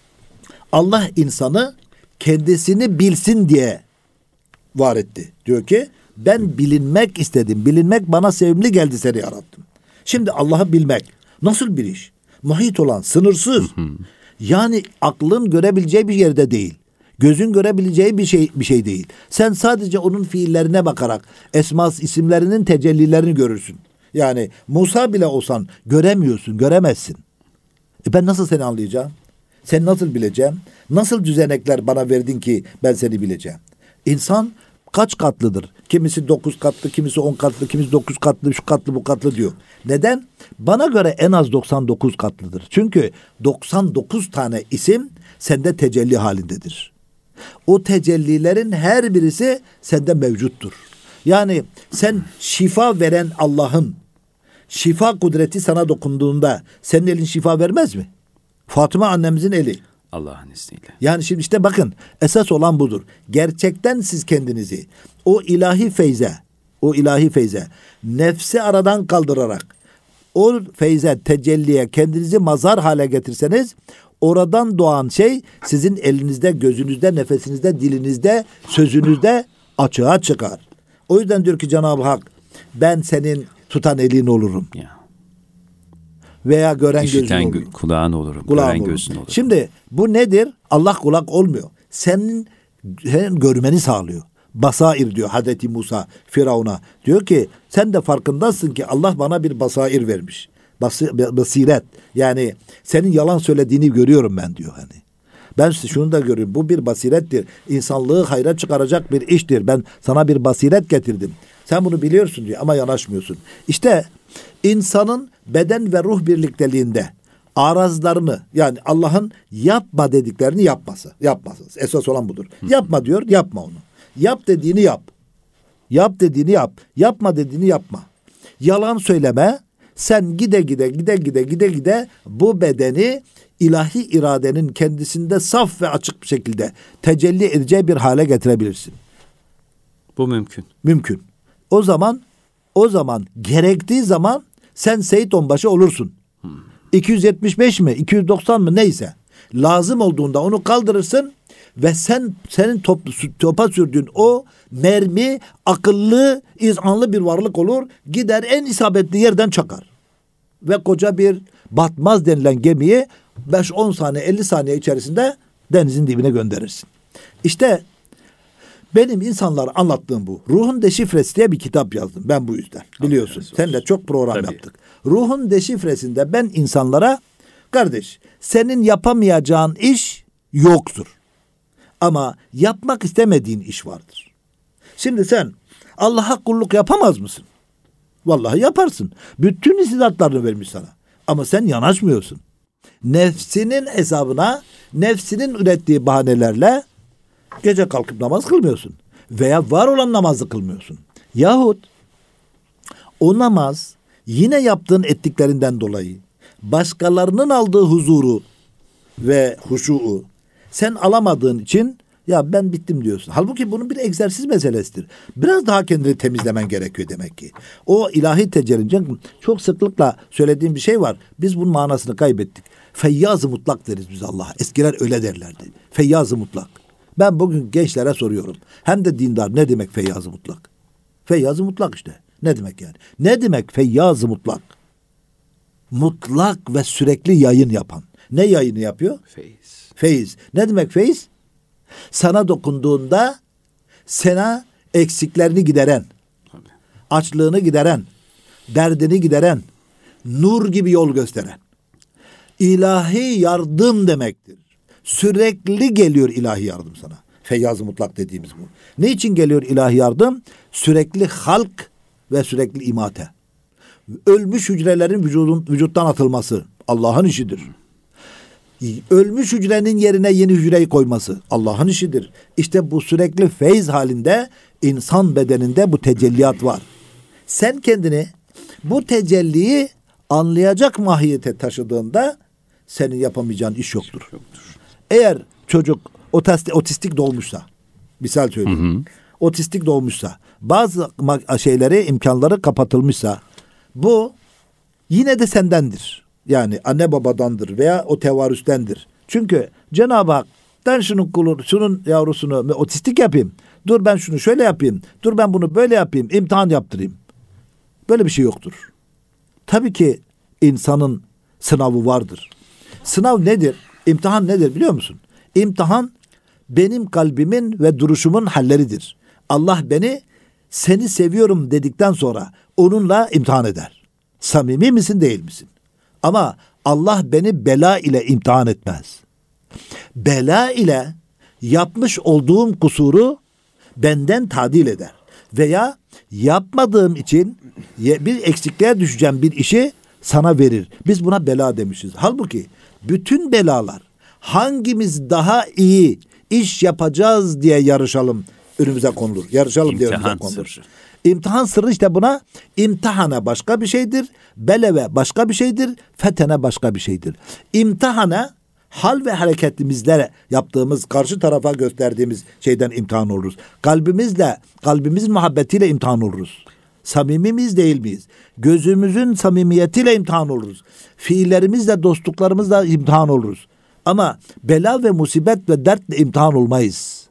Allah insanı kendisini bilsin diye var etti. Diyor ki ben bilinmek istedim. Bilinmek bana sevimli geldi, seni yarattım. Şimdi Allah'ı bilmek nasıl bir iş? Muhit olan, sınırsız. Yani aklın görebileceği bir yerde değil. Gözün görebileceği bir şey bir şey değil. Sen sadece onun fiillerine bakarak esmas isimlerinin tecellilerini görürsün. Yani Musa bile olsan göremiyorsun, göremezsin. E ben nasıl seni anlayacağım? Sen nasıl bileceğim? Nasıl düzenekler bana verdin ki ben seni bileceğim? İnsan kaç katlıdır? Kimisi dokuz katlı, kimisi on katlı, kimisi dokuz katlı, şu katlı, bu katlı diyor. Neden? Bana göre en az doksan dokuz katlıdır. Çünkü doksan dokuz tane isim sende tecelli halindedir. O tecellilerin her birisi sende mevcuttur. Yani sen şifa veren Allah'ın şifa kudreti sana dokunduğunda senin elin şifa vermez mi? Fatıma annemizin eli. Allah'ın izniyle. Yani şimdi işte bakın, esas olan budur. Gerçekten siz kendinizi o ilahi feyze, o ilahi feyze nefsi aradan kaldırarak o feyze, tecelliye kendinizi mazhar hale getirseniz oradan doğan şey sizin elinizde, gözünüzde, nefesinizde, dilinizde, sözünüzde açığa çıkar. O yüzden diyor ki Cenab-ı Hak, ben senin tutan elin olurum. Ya. Veya gören İşiten gözün olurum. kulağın olurum. Kulağın gören olurum. gözün olurum. Şimdi bu nedir? Allah kulak olmuyor. Senin, senin görmeni sağlıyor. Basair diyor Hazreti Musa Firavun'a. Diyor ki sen de farkındasın ki Allah bana bir basair vermiş. Bas- basiret. Yani senin yalan söylediğini görüyorum ben diyor hani. Ben şunu da görüyorum. Bu bir basirettir. İnsanlığı hayra çıkaracak bir iştir. Ben sana bir basiret getirdim. Sen bunu biliyorsun diyor ama yanaşmıyorsun. İşte insanın beden ve ruh birlikteliğinde arazlarını, yani Allah'ın yapma dediklerini yapması. Yapması. Esas olan budur. Yapma diyor, yapma onu. Yap dediğini yap. Yap dediğini yap. Yapma dediğini yapma. Yalan söyleme. Sen gide gide gide gide gide gide bu bedeni ilahi iradenin kendisinde saf ve açık bir şekilde tecelli edeceği bir hale getirebilirsin. Bu mümkün. Mümkün. O zaman o zaman gerektiği zaman sen Seyit Onbaşı olursun. Hmm. iki yüz yetmiş beş mi, iki yüz doksan mı neyse. Lazım olduğunda onu kaldırırsın ve sen senin top, topa sürdüğün o mermi akıllı, izanlı bir varlık olur. Gider en isabetli yerden çakar. Ve koca bir batmaz denilen gemiyi beş on saniye, elli saniye içerisinde denizin dibine gönderirsin. İşte benim insanlara anlattığım bu. Ruhun Deşifresi diye bir kitap yazdım. Ben bu yüzden. Biliyorsun. Seninle çok program Tabii. yaptık. Ruhun Deşifresi'nde ben insanlara, kardeş, senin yapamayacağın iş yoktur. Ama yapmak istemediğin iş vardır. Şimdi sen Allah'a kulluk yapamaz mısın? Vallahi yaparsın. Bütün istidatlarını vermiş sana. Ama sen yanaşmıyorsun. Nefsinin hesabına, nefsinin ürettiği bahanelerle gece kalkıp namaz kılmıyorsun. Veya var olan namazı kılmıyorsun. Yahut o namaz yine yaptığın ettiklerinden dolayı başkalarının aldığı huzuru ve huşuğu sen alamadığın için ya ben bittim diyorsun. Halbuki bunun bir egzersiz meselesidir. Biraz daha kendini temizlemen gerekiyor demek ki. O ilahi tecellince çok sıklıkla söylediğim bir şey var. Biz bunun manasını kaybettik. Feyyaz-ı mutlak deriz biz Allah'a. Eskiler öyle derlerdi. Feyyaz-ı mutlak. Ben bugün gençlere soruyorum. Hem de dindar, ne demek feyyaz-ı mutlak? Feyyaz-ı mutlak işte. Ne demek yani? Ne demek feyyaz-ı mutlak? Mutlak ve sürekli yayın yapan. Ne yayını yapıyor? Feyiz. Feyiz. Ne demek feyiz? Sana dokunduğunda sana eksiklerini gideren, Tabii. açlığını gideren, derdini gideren, nur gibi yol gösteren. İlahi yardım demektir. Sürekli geliyor ilahi yardım sana. Feyyaz-ı mutlak dediğimiz bu. Ne için geliyor ilahi yardım? Sürekli halk ve sürekli imate. Ölmüş hücrelerin vücudun, vücuttan atılması Allah'ın işidir. Ölmüş hücrenin yerine yeni hücreyi koyması Allah'ın işidir. İşte bu sürekli feyz halinde insan bedeninde bu tecelliyat var. Sen kendini bu tecelliyi anlayacak mahiyete taşıdığında senin yapamayacağın iş yoktur. yoktur. Eğer çocuk otistik, otistik doğmuşsa, misal söyleyeyim, hı hı. otistik doğmuşsa, bazı şeyleri, imkanları kapatılmışsa, bu yine de sendendir. Yani anne babadandır veya o tevarüstendir. Çünkü Cenab-ı Hak, ben şunun kulunu, şunun yavrusunu otistik yapayım, dur ben şunu şöyle yapayım, dur ben bunu böyle yapayım, imtihan yaptırayım. Böyle bir şey yoktur. Tabii ki insanın sınavı vardır. Sınav nedir? İmtihan nedir biliyor musun? İmtihan benim kalbimin ve duruşumun halleridir. Allah beni seni seviyorum dedikten sonra onunla imtihan eder. Samimi misin değil misin? Ama Allah beni bela ile imtihan etmez. Bela ile yapmış olduğum kusuru benden tadil eder. Veya yapmadığım için bir eksikliğe düşeceğim bir işi sana verir. Biz buna bela demişiz. Halbuki bütün belalar hangimiz daha iyi iş yapacağız diye yarışalım önümüze konulur. Yarışalım İmtihan diye önümüze konulur. Sırrı. İmtihan sırrı işte buna. İmtihana başka bir şeydir. Beleve başka bir şeydir. Fetene başka bir şeydir. İmtihana hal ve hareketimizle yaptığımız, karşı tarafa gösterdiğimiz şeyden imtihan oluruz. Kalbimizle, kalbimizin muhabbetiyle imtihan oluruz. Samimi miyiz değil miyiz? Gözümüzün samimiyetiyle imtihan oluruz. Fiillerimizle, dostluklarımızla imtihan oluruz. Ama bela ve musibet ve dertle imtihan olmayız.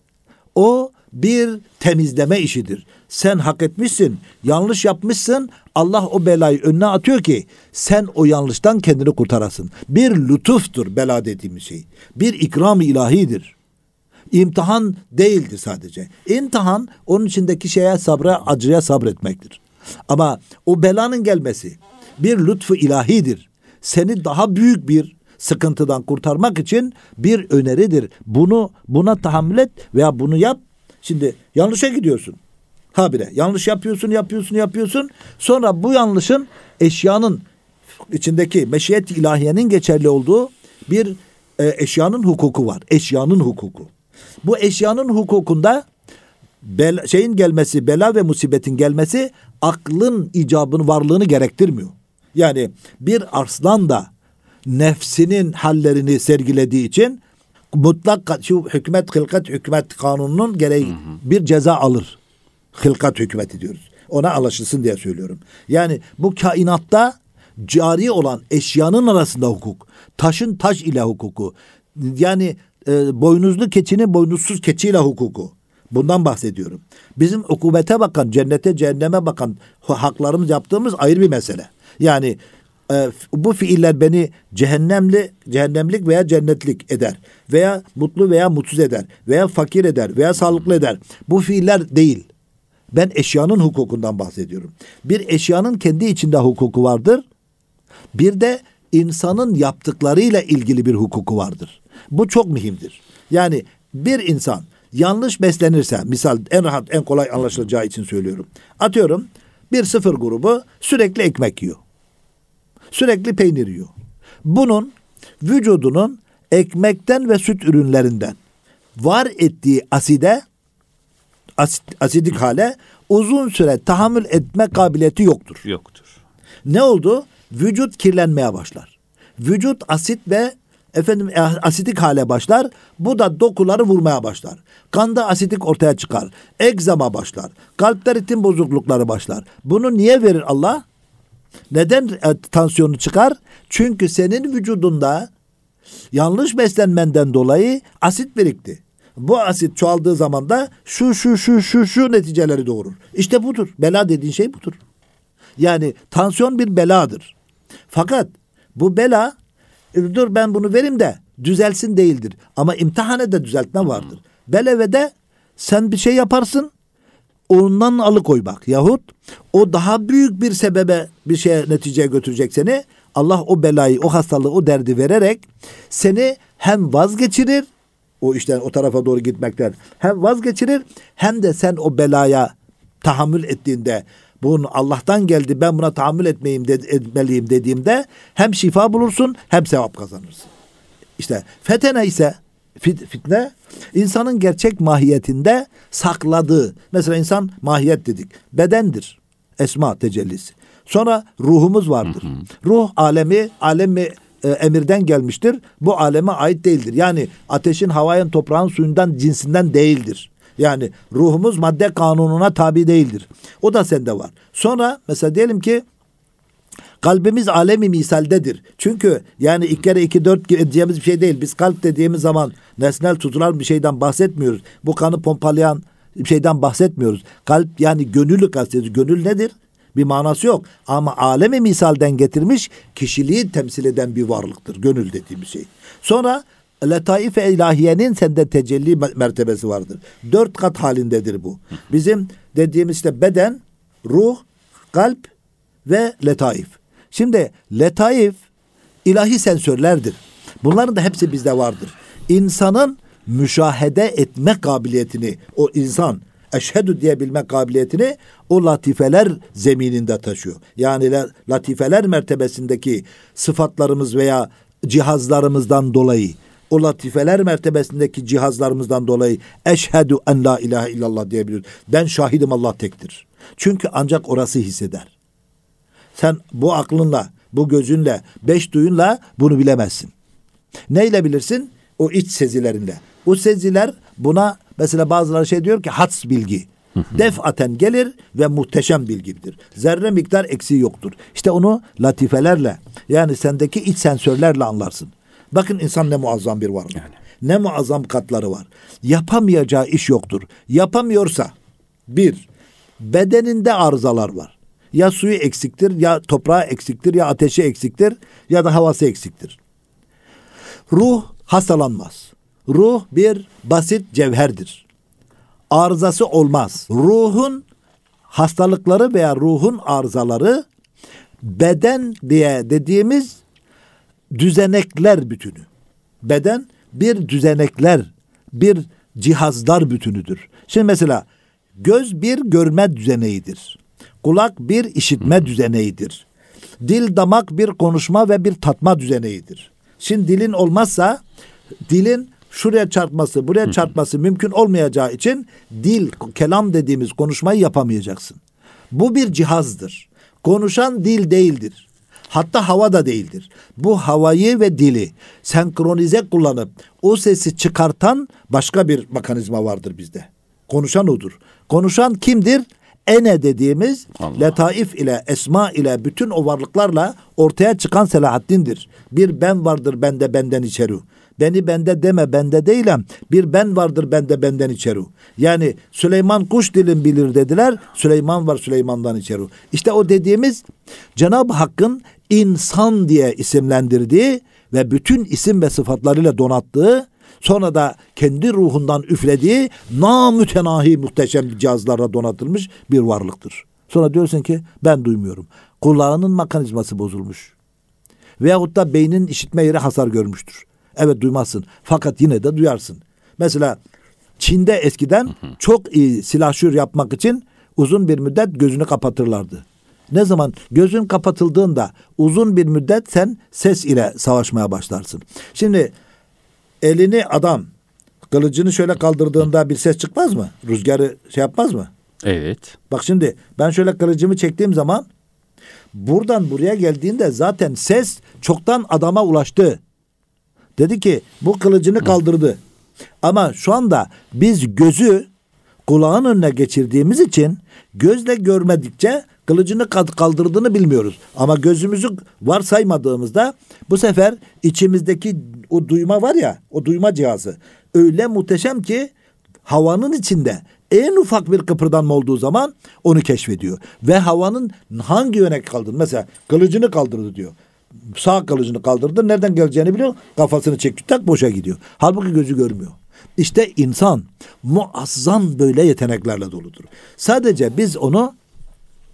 O bir temizleme işidir. Sen hak etmişsin, yanlış yapmışsın. Allah o belayı önüne atıyor ki sen o yanlıştan kendini kurtarasın. Bir lütuftur bela dediğimiz şey. Bir ikram-ı ilahidir. İmtihan değildir sadece. İmtihan onun içindeki şeye, sabra, acıya sabretmektir. Ama o belanın gelmesi bir lütfu ilahidir. Seni daha büyük bir sıkıntıdan kurtarmak için bir öneridir. Bunu buna tahammül et veya bunu yap. Şimdi yanlışa gidiyorsun. Habire yanlış yapıyorsun, yapıyorsun, yapıyorsun. Sonra bu yanlışın eşyanın içindeki meşiyet-i ilahiyenin geçerli olduğu bir e, eşyanın hukuku var. Eşyanın hukuku. Bu eşyanın hukukunda bela, şeyin gelmesi, bela ve musibetin gelmesi aklın icabını, varlığını gerektirmiyor. Yani bir arslan da nefsinin hallerini sergilediği için mutlak şu hükmet, hılkat hükmet kanununun gereği hı hı. bir ceza alır. Hılkat hükmeti diyoruz. Ona alışılsın diye söylüyorum. Yani bu kainatta cari olan eşyanın arasında hukuk. Taşın taş ile hukuku. Yani e, boynuzlu keçinin boynuzsuz keçiyle hukuku. Bundan bahsediyorum. Bizim ukubete bakan, cennete, cehenneme bakan haklarımız yaptığımız ayrı bir mesele. Yani e, bu fiiller beni cehennemli, cehennemlik veya cennetlik eder. Veya mutlu veya mutsuz eder. Veya fakir eder. Veya sağlıklı eder. Bu fiiller değil. Ben eşyanın hukukundan bahsediyorum. Bir eşyanın kendi içinde hukuku vardır. Bir de insanın yaptıklarıyla ilgili bir hukuku vardır. Bu çok mühimdir. Yani bir insan yanlış beslenirse, misal en rahat, en kolay anlaşılacağı için söylüyorum. Atıyorum bir sıfır grubu sürekli ekmek yiyor. Sürekli peynir yiyor. Bunun vücudunun ekmekten ve süt ürünlerinden var ettiği aside, asit, asidik hale uzun süre tahammül etme kabiliyeti yoktur. Yoktur. Ne oldu? Vücut kirlenmeye başlar. Vücut asit ve efendim asidik hale başlar. Bu da dokuları vurmaya başlar. Kanda asidik ortaya çıkar. Egzama başlar. Kalpte ritim bozuklukları başlar. Bunu niye verir Allah? Neden e, tansiyonu çıkar? Çünkü senin vücudunda yanlış beslenmenden dolayı asit birikti. Bu asit çoğaldığı zaman da şu şu şu şu şu neticeleri doğurur. İşte budur. Bela dediğin şey budur. Yani tansiyon bir beladır. Fakat bu bela dur ben bunu vereyim de düzelsin değildir. Ama imtihanede düzeltme vardır. Belevede sen bir şey yaparsın, ondan alıkoymak yahut o daha büyük bir sebebe bir şeye neticeye götürecek seni. Allah o belayı, o hastalığı, o derdi vererek seni hem vazgeçirir, o işten o tarafa doğru gitmekten hem vazgeçirir hem de sen o belaya tahammül ettiğinde bunu Allah'tan geldi, ben buna tahammül etmeyeyim de, etmeliyim dediğimde hem şifa bulursun hem sevap kazanırsın. İşte fetene ise fit, fitne insanın gerçek mahiyetinde sakladığı. Mesela insan mahiyet dedik. Bedendir. Esma tecellisi. Sonra ruhumuz vardır. Hı hı. Ruh alemi, alemi e, emirden gelmiştir. Bu aleme ait değildir. Yani ateşin, havanın, toprağın, suyundan, cinsinden değildir. Yani ruhumuz madde kanununa tabi değildir. O da sende var. Sonra mesela diyelim ki kalbimiz alemi misaldedir. Çünkü yani iki kere iki dört diyeceğimiz bir şey değil. Biz kalp dediğimiz zaman nesnel tutulan bir şeyden bahsetmiyoruz. Bu kanı pompalayan bir şeyden bahsetmiyoruz. Kalp yani gönüllü kastediyoruz. Gönül nedir? Bir manası yok. Ama alemi misalden getirmiş, kişiliği temsil eden bir varlıktır. Gönül dediğimiz şey. Sonra letaif-i ilahiyenin sende tecelli mertebesi vardır. Dört kat halindedir bu. Bizim dediğimiz işte beden, ruh, kalp ve letaif. Şimdi letaif ilahi sensörlerdir. Bunların da hepsi bizde vardır. İnsanın müşahede etme kabiliyetini, o insan eşhedü diyebilme kabiliyetini o latifeler zemininde taşıyor. Yani latifeler mertebesindeki sıfatlarımız veya cihazlarımızdan dolayı, o latifeler mertebesindeki cihazlarımızdan dolayı eşhedü en la ilahe illallah diyebiliyoruz. Ben şahidim Allah tektir. Çünkü ancak orası hisseder. Sen bu aklınla, bu gözünle, beş duyunla bunu bilemezsin. Neyle bilirsin? O iç sezilerinle. O seziler buna mesela bazıları şey diyor ki hats bilgi. Defaten gelir ve muhteşem bilgidir. Zerre miktar eksiği yoktur. İşte onu latifelerle, yani sendeki iç sensörlerle anlarsın. Bakın insan ne muazzam bir varlık. Yani. Ne muazzam katları var. Yapamayacağı iş yoktur. Yapamıyorsa bir, bedeninde arızalar var. Ya suyu eksiktir, ya toprağı eksiktir, ya ateşi eksiktir, ya da havası eksiktir. Ruh hastalanmaz. Ruh bir basit cevherdir. Arızası olmaz. Ruhun hastalıkları veya ruhun arızaları beden diye dediğimiz düzenekler bütünü. Beden bir düzenekler, bir cihazlar bütünüdür. Şimdi mesela göz bir görme düzeneğidir. Kulak bir işitme düzeneğidir. Dil, damak bir konuşma ve bir tatma düzeneğidir. Şimdi dilin olmazsa dilin şuraya çarpması, buraya çarpması mümkün olmayacağı için dil, kelam dediğimiz konuşmayı yapamayacaksın. Bu bir cihazdır. Konuşan dil değildir. Hatta hava da değildir. Bu havayı ve dili senkronize kullanıp o sesi çıkartan başka bir mekanizma vardır bizde. Konuşan odur. Konuşan kimdir? Ene dediğimiz Allah. Letaif ile, esma ile, bütün o varlıklarla ortaya çıkan Selahaddin'dir. Bir ben vardır bende, benden içeri. Beni bende deme, bende değilim. Bir ben vardır bende, benden içeri. Yani Süleyman kuş dilin bilir dediler. Süleyman var Süleyman'dan içeri. İşte o dediğimiz Cenab-ı Hakk'ın insan diye isimlendirdiği ve bütün isim ve sıfatlarıyla donattığı, sonra da kendi ruhundan üflediği namütenahi muhteşem cihazlarla donatılmış bir varlıktır. Sonra diyorsun ki ben duymuyorum. Kulağının mekanizması bozulmuş. Veyahut da beynin işitme yeri hasar görmüştür. Evet duymazsın. Fakat yine de duyarsın. Mesela Çin'de eskiden çok iyi silahşür yapmak için uzun bir müddet gözünü kapatırlardı. Ne zaman gözün kapatıldığında uzun bir müddet sen ses ile savaşmaya başlarsın. Şimdi elini adam kılıcını şöyle kaldırdığında bir ses çıkmaz mı? Rüzgarı şey yapmaz mı? Evet. Bak şimdi ben şöyle kılıcımı çektiğim zaman buradan buraya geldiğinde zaten ses çoktan adama ulaştı. Dedi ki bu kılıcını kaldırdı. Ama şu anda biz gözü kulağın önüne geçirdiğimiz için gözle görmedikçe kılıcını kaldırdığını bilmiyoruz. Ama gözümüzü varsaymadığımızda bu sefer içimizdeki o duyma var ya, o duyma cihazı öyle muhteşem ki havanın içinde en ufak bir kıpırdanma olduğu zaman onu keşfediyor. Ve havanın hangi yöne kaldırdı? Mesela kılıcını kaldırdı diyor. Sağ kılıcını kaldırdı. Nereden geleceğini biliyor. Kafasını çekti tak boşa gidiyor. Halbuki gözü görmüyor. İşte insan muazzam böyle yeteneklerle doludur. Sadece biz onu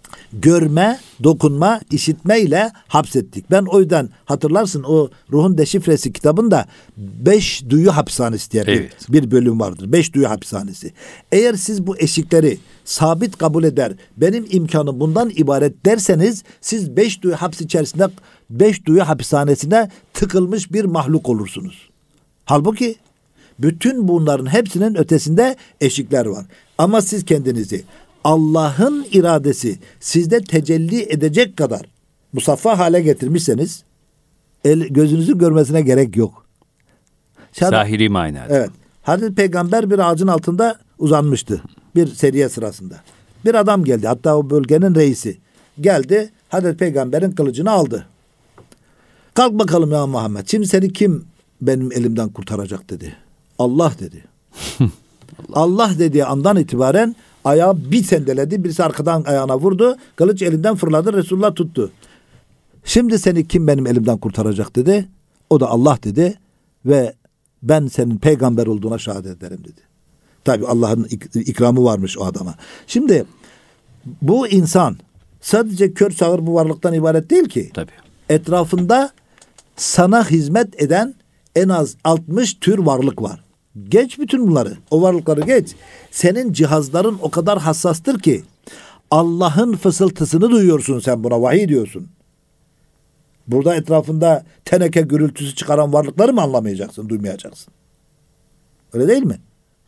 görme, dokunma, işitmeyle hapsettik. Ben o yüzden hatırlarsın o Ruhun Deşifresi kitabında beş duyu hapishanesi diye evet. bir, bir bölüm vardır. Beş duyu hapishanesi. Eğer siz bu eşikleri sabit kabul eder, benim imkanım bundan ibaret derseniz siz beş duyu hapis içerisinde beş duyu hapishanesine tıkılmış bir mahluk olursunuz. Halbuki bütün bunların hepsinin ötesinde eşikler var. Ama siz kendinizi Allah'ın iradesi sizde tecelli edecek kadar musaffa hale getirmişseniz el, gözünüzü görmesine gerek yok. Şad- Zahiri manada. Evet. Hazreti Peygamber bir ağacın altında uzanmıştı. Bir seriye sırasında. Bir adam geldi. Hatta o bölgenin reisi. Geldi. Hazreti Peygamber'in kılıcını aldı. Kalk bakalım ya Muhammed. Şimdi seni kim benim elimden kurtaracak dedi. Allah dedi. Allah. Allah dediği andan itibaren ayağı bir sendeledi. Birisi arkadan ayağına vurdu. Kılıç elinden fırladı. Resulullah tuttu. Şimdi seni kim benim elimden kurtaracak dedi. O da Allah dedi. Ve ben senin peygamber olduğuna şehadet ederim dedi. Tabi Allah'ın ik- ikramı varmış o adama. Şimdi bu insan sadece kör sağır bu varlıktan ibaret değil ki. Tabii. Etrafında sana hizmet eden en az altmış tür varlık var. Geç bütün bunları. O varlıkları geç. Senin cihazların o kadar hassastır ki Allah'ın fısıltısını duyuyorsun sen buna. Vahiy diyorsun. Burada etrafında teneke gürültüsü çıkaran varlıkları mı anlamayacaksın, duymayacaksın? Öyle değil mi?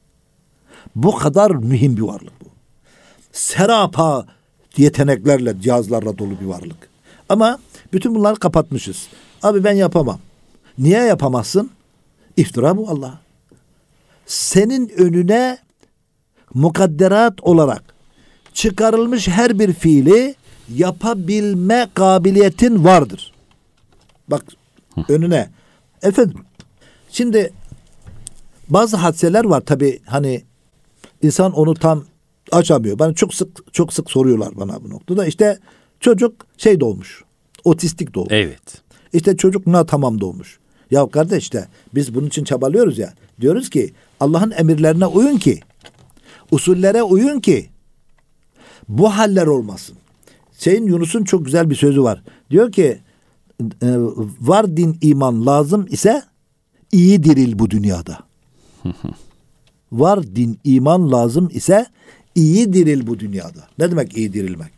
Bu kadar mühim bir varlık bu. Serapa yeteneklerle, cihazlarla dolu bir varlık. Ama bütün bunları kapatmışız. Abi ben yapamam. Niye yapamazsın? İftira bu Allah. Senin önüne mukadderat olarak çıkarılmış her bir fiili yapabilme kabiliyetin vardır. Bak önüne. Efendim şimdi bazı hadiseler var tabii hani insan onu tam açamıyor. Bana çok sık çok sık soruyorlar bana bu noktada. İşte çocuk şey doğmuş. Otistik doğmuş. Evet. İşte çocuk buna tamam doğmuş. Ya kardeş işte biz bunun için çabalıyoruz ya. Diyoruz ki Allah'ın emirlerine uyun ki, usullere uyun ki bu haller olmasın. Şeyin Yunus'un çok güzel bir sözü var. Diyor ki var din iman lazım ise iyi diril bu dünyada. Var din iman lazım ise iyi diril bu dünyada. Ne demek iyi dirilmek?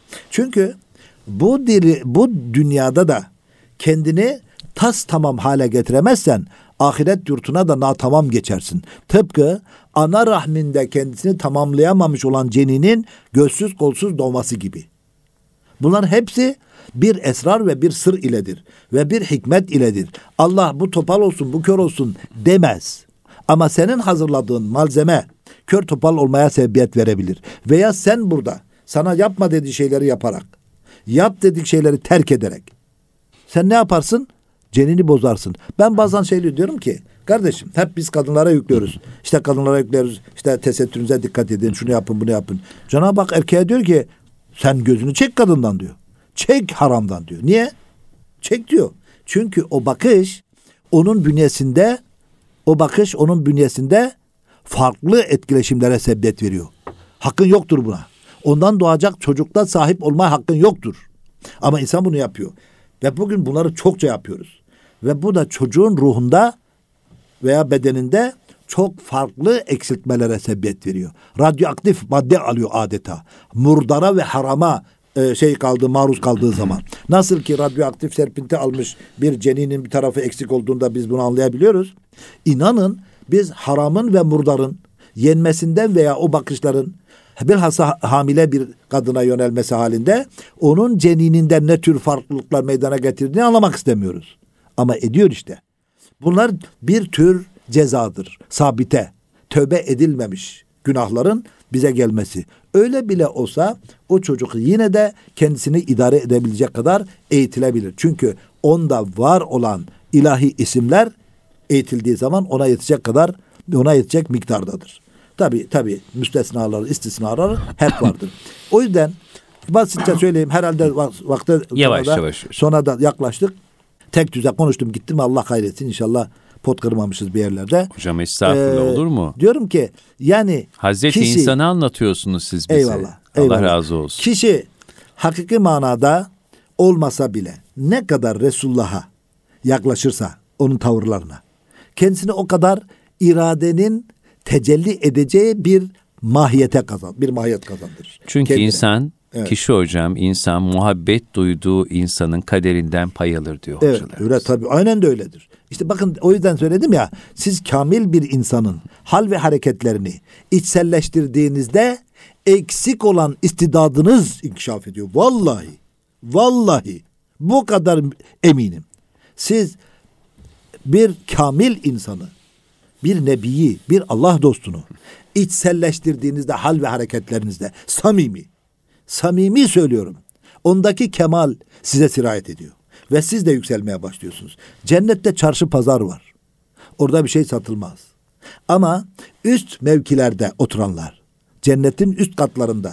Çünkü bu diri, bu dünyada da kendini tas tamam hale getiremezsen ahiret yurtuna da natamam geçersin. Tıpkı ana rahminde kendisini tamamlayamamış olan ceninin gözsüz kolsuz doğması gibi. Bunların hepsi bir esrar ve bir sır iledir. Ve bir hikmet iledir. Allah bu topal olsun, bu kör olsun demez. Ama senin hazırladığın malzeme kör topal olmaya sebebiyet verebilir. Veya sen burada sana yapma dediği şeyleri yaparak, yap dediği şeyleri terk ederek sen ne yaparsın? Cenini bozarsın. Ben bazen şey diyorum ki kardeşim hep biz kadınlara yüklüyoruz. İşte kadınlara yüklüyoruz. İşte tesettürünüze dikkat edin. Şunu yapın bunu yapın. Cenab-ı Hak erkeğe diyor ki sen gözünü çek kadından diyor. Çek haramdan diyor. Niye? Çek diyor. Çünkü o bakış onun bünyesinde o bakış onun bünyesinde farklı etkileşimlere sebebiyet veriyor. Hakkın yoktur buna. Ondan doğacak çocukta sahip olma hakkın yoktur. Ama insan bunu yapıyor. Ve bugün bunları çokça yapıyoruz. Ve bu da çocuğun ruhunda veya bedeninde çok farklı eksiltmelere sebebiyet veriyor. Radyoaktif madde alıyor adeta. Murdara ve harama e, şey kaldığı, maruz kaldığı zaman. Nasıl ki radyoaktif serpinti almış bir ceninin bir tarafı eksik olduğunda biz bunu anlayabiliyoruz. İnanın biz haramın ve murdarın yenmesinden veya o bakışların bilhassa hamile bir kadına yönelmesi halinde onun cenininden ne tür farklılıklar meydana getirdiğini anlamak istemiyoruz. Ama ediyor işte. Bunlar bir tür cezadır. Sabite. Tövbe edilmemiş günahların bize gelmesi. Öyle bile olsa o çocuk yine de kendisini idare edebilecek kadar eğitilebilir. Çünkü onda var olan ilahi isimler eğitildiği zaman ona yetecek kadar, ona yetecek miktardadır. Tabii tabii müstesnaları, istisnaları hep vardır. O yüzden basitçe söyleyeyim herhalde vakti yavaş sonra, yavaş. sonra da yaklaştık. Tek düze konuştum gittim Allah hayretsin inşallah pot kırmamışız bir yerlerde. Hocam estağfurullah ee, olur mu? Diyorum ki yani Hazreti kişi, insanı anlatıyorsunuz siz bize. Eyvallah. Allah eyvallah. razı olsun. Kişi hakiki manada olmasa bile ne kadar Resulullah'a yaklaşırsa onun tavırlarına, kendisine o kadar iradenin tecelli edeceği bir mahiyete kazan, bir mahiyet kazandırır. Çünkü kendine. insan, evet. kişi hocam, insan muhabbet duyduğu insanın kaderinden pay alır diyor evet, hocalar. Öyle tabii, aynen de öyledir. İşte bakın o yüzden söyledim ya, siz kamil bir insanın hal ve hareketlerini içselleştirdiğinizde eksik olan istidadınız inkişaf ediyor. Vallahi, vallahi bu kadar eminim. Siz bir kamil insanı, bir nebiyi, bir Allah dostunu içselleştirdiğinizde hal ve hareketlerinizde samimi, samimi söylüyorum. Ondaki kemal size sirayet ediyor. Ve siz de yükselmeye başlıyorsunuz. Cennette çarşı pazar var. Orada bir şey satılmaz. Ama üst mevkilerde oturanlar, cennetin üst katlarında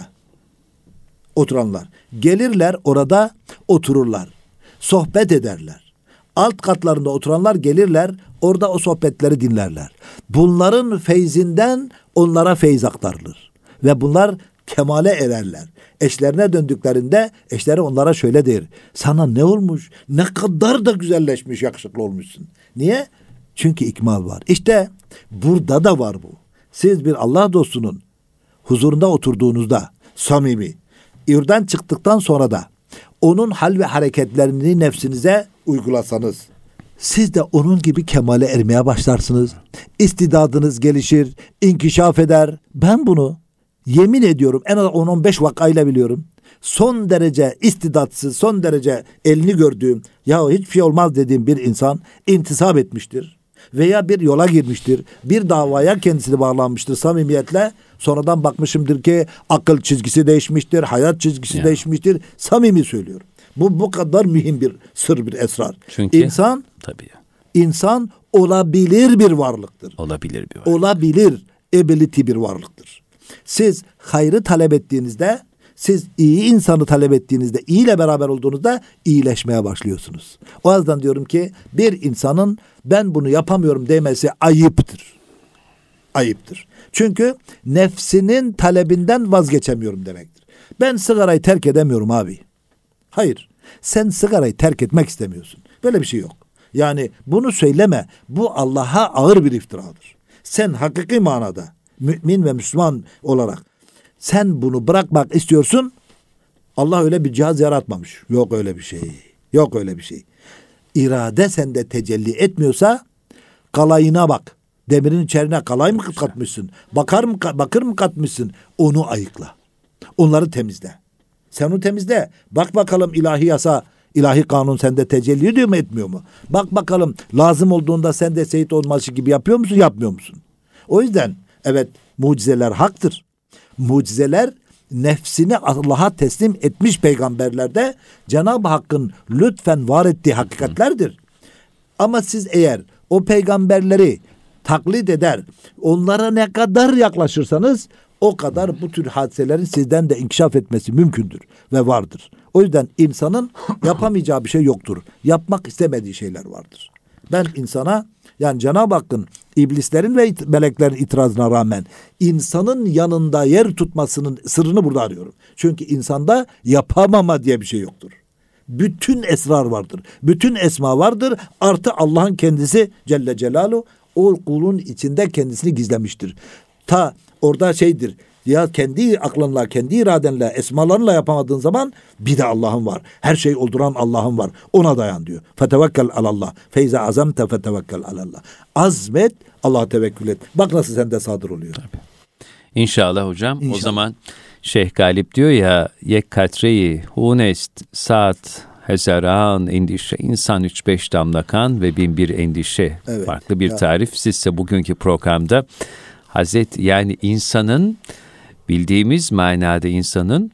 oturanlar gelirler, orada otururlar. Sohbet ederler. Alt katlarında oturanlar gelirler, orada o sohbetleri dinlerler. Bunların feyzinden onlara feyz aktarılır. Ve bunlar kemale ererler. Eşlerine döndüklerinde eşleri onlara şöyle der: sana ne olmuş? Ne kadar da güzelleşmiş, yakışıklı olmuşsun. Niye? Çünkü ikmal var. İşte burada da var bu. Siz bir Allah dostunun huzurunda oturduğunuzda samimi, irden çıktıktan sonra da onun hal ve hareketlerini nefsinize uygulasanız, siz de onun gibi kemale ermeye başlarsınız. İstidadınız gelişir, inkişaf eder. Ben bunu yemin ediyorum en az on on beş vakayla biliyorum. Son derece istidatsız, son derece elini gördüğüm, ya hiçbir şey olmaz dediğim bir insan intisap etmiştir. Veya bir yola girmiştir. Bir davaya kendisini bağlanmıştır samimiyetle. Sonradan bakmışımdır ki akıl çizgisi değişmiştir, hayat çizgisi ya. değişmiştir. Samimi söylüyorum. Bu bu kadar mühim bir sır, bir esrar. Çünkü insan tabii. insan olabilir bir varlıktır. Olabilir bir varlık. Olabilir, ability bir varlıktır. Siz hayrı talep ettiğinizde, siz iyi insanı talep ettiğinizde, iyi ile beraber olduğunuzda iyileşmeye başlıyorsunuz. O yüzden diyorum ki bir insanın ben bunu yapamıyorum demesi ayıptır. Ayıptır. Çünkü nefsinin talebinden vazgeçemiyorum demektir. Ben sigarayı terk edemiyorum abi. Hayır. Sen sigarayı terk etmek istemiyorsun. Böyle bir şey yok. Yani bunu söyleme. Bu Allah'a ağır bir iftiradır. Sen hakiki manada mümin ve Müslüman olarak sen bunu bırakmak istiyorsun. Allah öyle bir cihaz yaratmamış. Yok öyle bir şey. Yok öyle bir şey. İrade sende tecelli etmiyorsa kalayına bak. Demirin içerisine kalay mı katmışsın? Bakar mı, bakır mı katmışsın? Onu ayıkla. Onları temizle. Sen onu temizle. Bak bakalım ilahi yasa, ilahi kanun sende tecelli ediyor mu, etmiyor mu? Bak bakalım lazım olduğunda sen de Seyit olması gibi yapıyor musun, yapmıyor musun? O yüzden evet, mucizeler haktır. Mucizeler nefsini Allah'a teslim etmiş peygamberlerde Cenab-ı Hakk'ın lütfen var ettiği hakikatlerdir. Ama siz eğer o peygamberleri taklit eder, onlara ne kadar yaklaşırsanız o kadar bu tür hadiselerin sizden de inkişaf etmesi mümkündür ve vardır. O yüzden insanın yapamayacağı bir şey yoktur. Yapmak istemediği şeyler vardır. Ben insana, yani Cenab-ı Hakk'ın iblislerin ve meleklerin itirazına rağmen insanın yanında yer tutmasının sırrını burada arıyorum. Çünkü insanda yapamama diye bir şey yoktur. Bütün esrar vardır. Bütün esma vardır. Artı Allah'ın kendisi Celle Celaluhu o kulun içinde kendisini gizlemiştir. Ta orada şeydir. Ya kendi aklınla, kendi iradenle, esmalarınla yapamadığın zaman bir de Allah'ın var. Her şeyi olduran Allah'ın var. Ona dayan diyor. Fetevekkel alallah. Feyze azamte fetevekkel alallah. Azmet, Allah'a tevekkül et. Bak nasıl sende sadır oluyor. Tabii. İnşallah hocam. İnşallah. O zaman Şeyh Galip diyor ya, yek katreyi hunest saat hezeran endişe, insan üç beş damla kan ve bin bir endişe. Evet. Farklı bir tarif. Sizse bugünkü programda Hazret, yani insanın, bildiğimiz manada insanın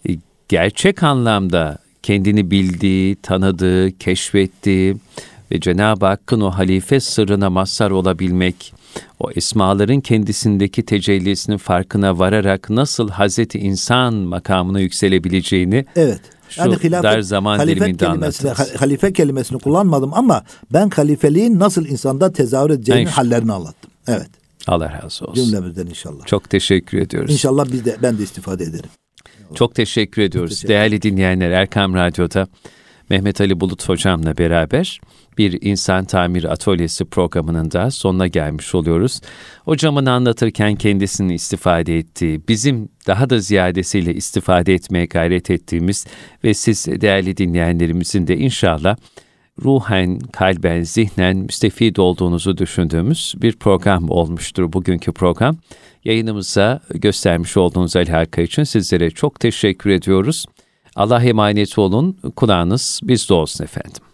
gerçek anlamda kendini bildiği, tanıdığı, keşfettiği ve Cenab-ı Hakk'ın o halife sırrına mazhar olabilmek, o esmaların kendisindeki tecellisinin farkına vararak nasıl Hazreti insan makamına yükselebileceğini, evet. Şu yani hilafet, dar zaman diliminde anlatırız. Halife kelimesini kullanmadım ama ben halifeliğin nasıl insanda tezahür edeceğinin evet. hallerini anlattım. Evet. Allah razı olsun. Cümlemizden inşallah. Çok teşekkür ediyoruz. İnşallah biz de, ben de istifade ederim. Çok teşekkür ediyoruz. Teşekkür Değerli dinleyenler, Erkam Radyo'da Mehmet Ali Bulut Hocam'la beraber bir insan tamir atölyesi programının da sonuna gelmiş oluyoruz. Hocamın anlatırken kendisinin istifade ettiği, bizim daha da ziyadesiyle istifade etmeye gayret ettiğimiz ve siz değerli dinleyenlerimizin de inşallah ruhen, kalben, zihnen müstefid olduğunuzu düşündüğümüz bir program olmuştur bugünkü program. Yayınımıza göstermiş olduğunuz alaka için sizlere çok teşekkür ediyoruz. Allah'a emanet olun, kulağınız bizde olsun efendim.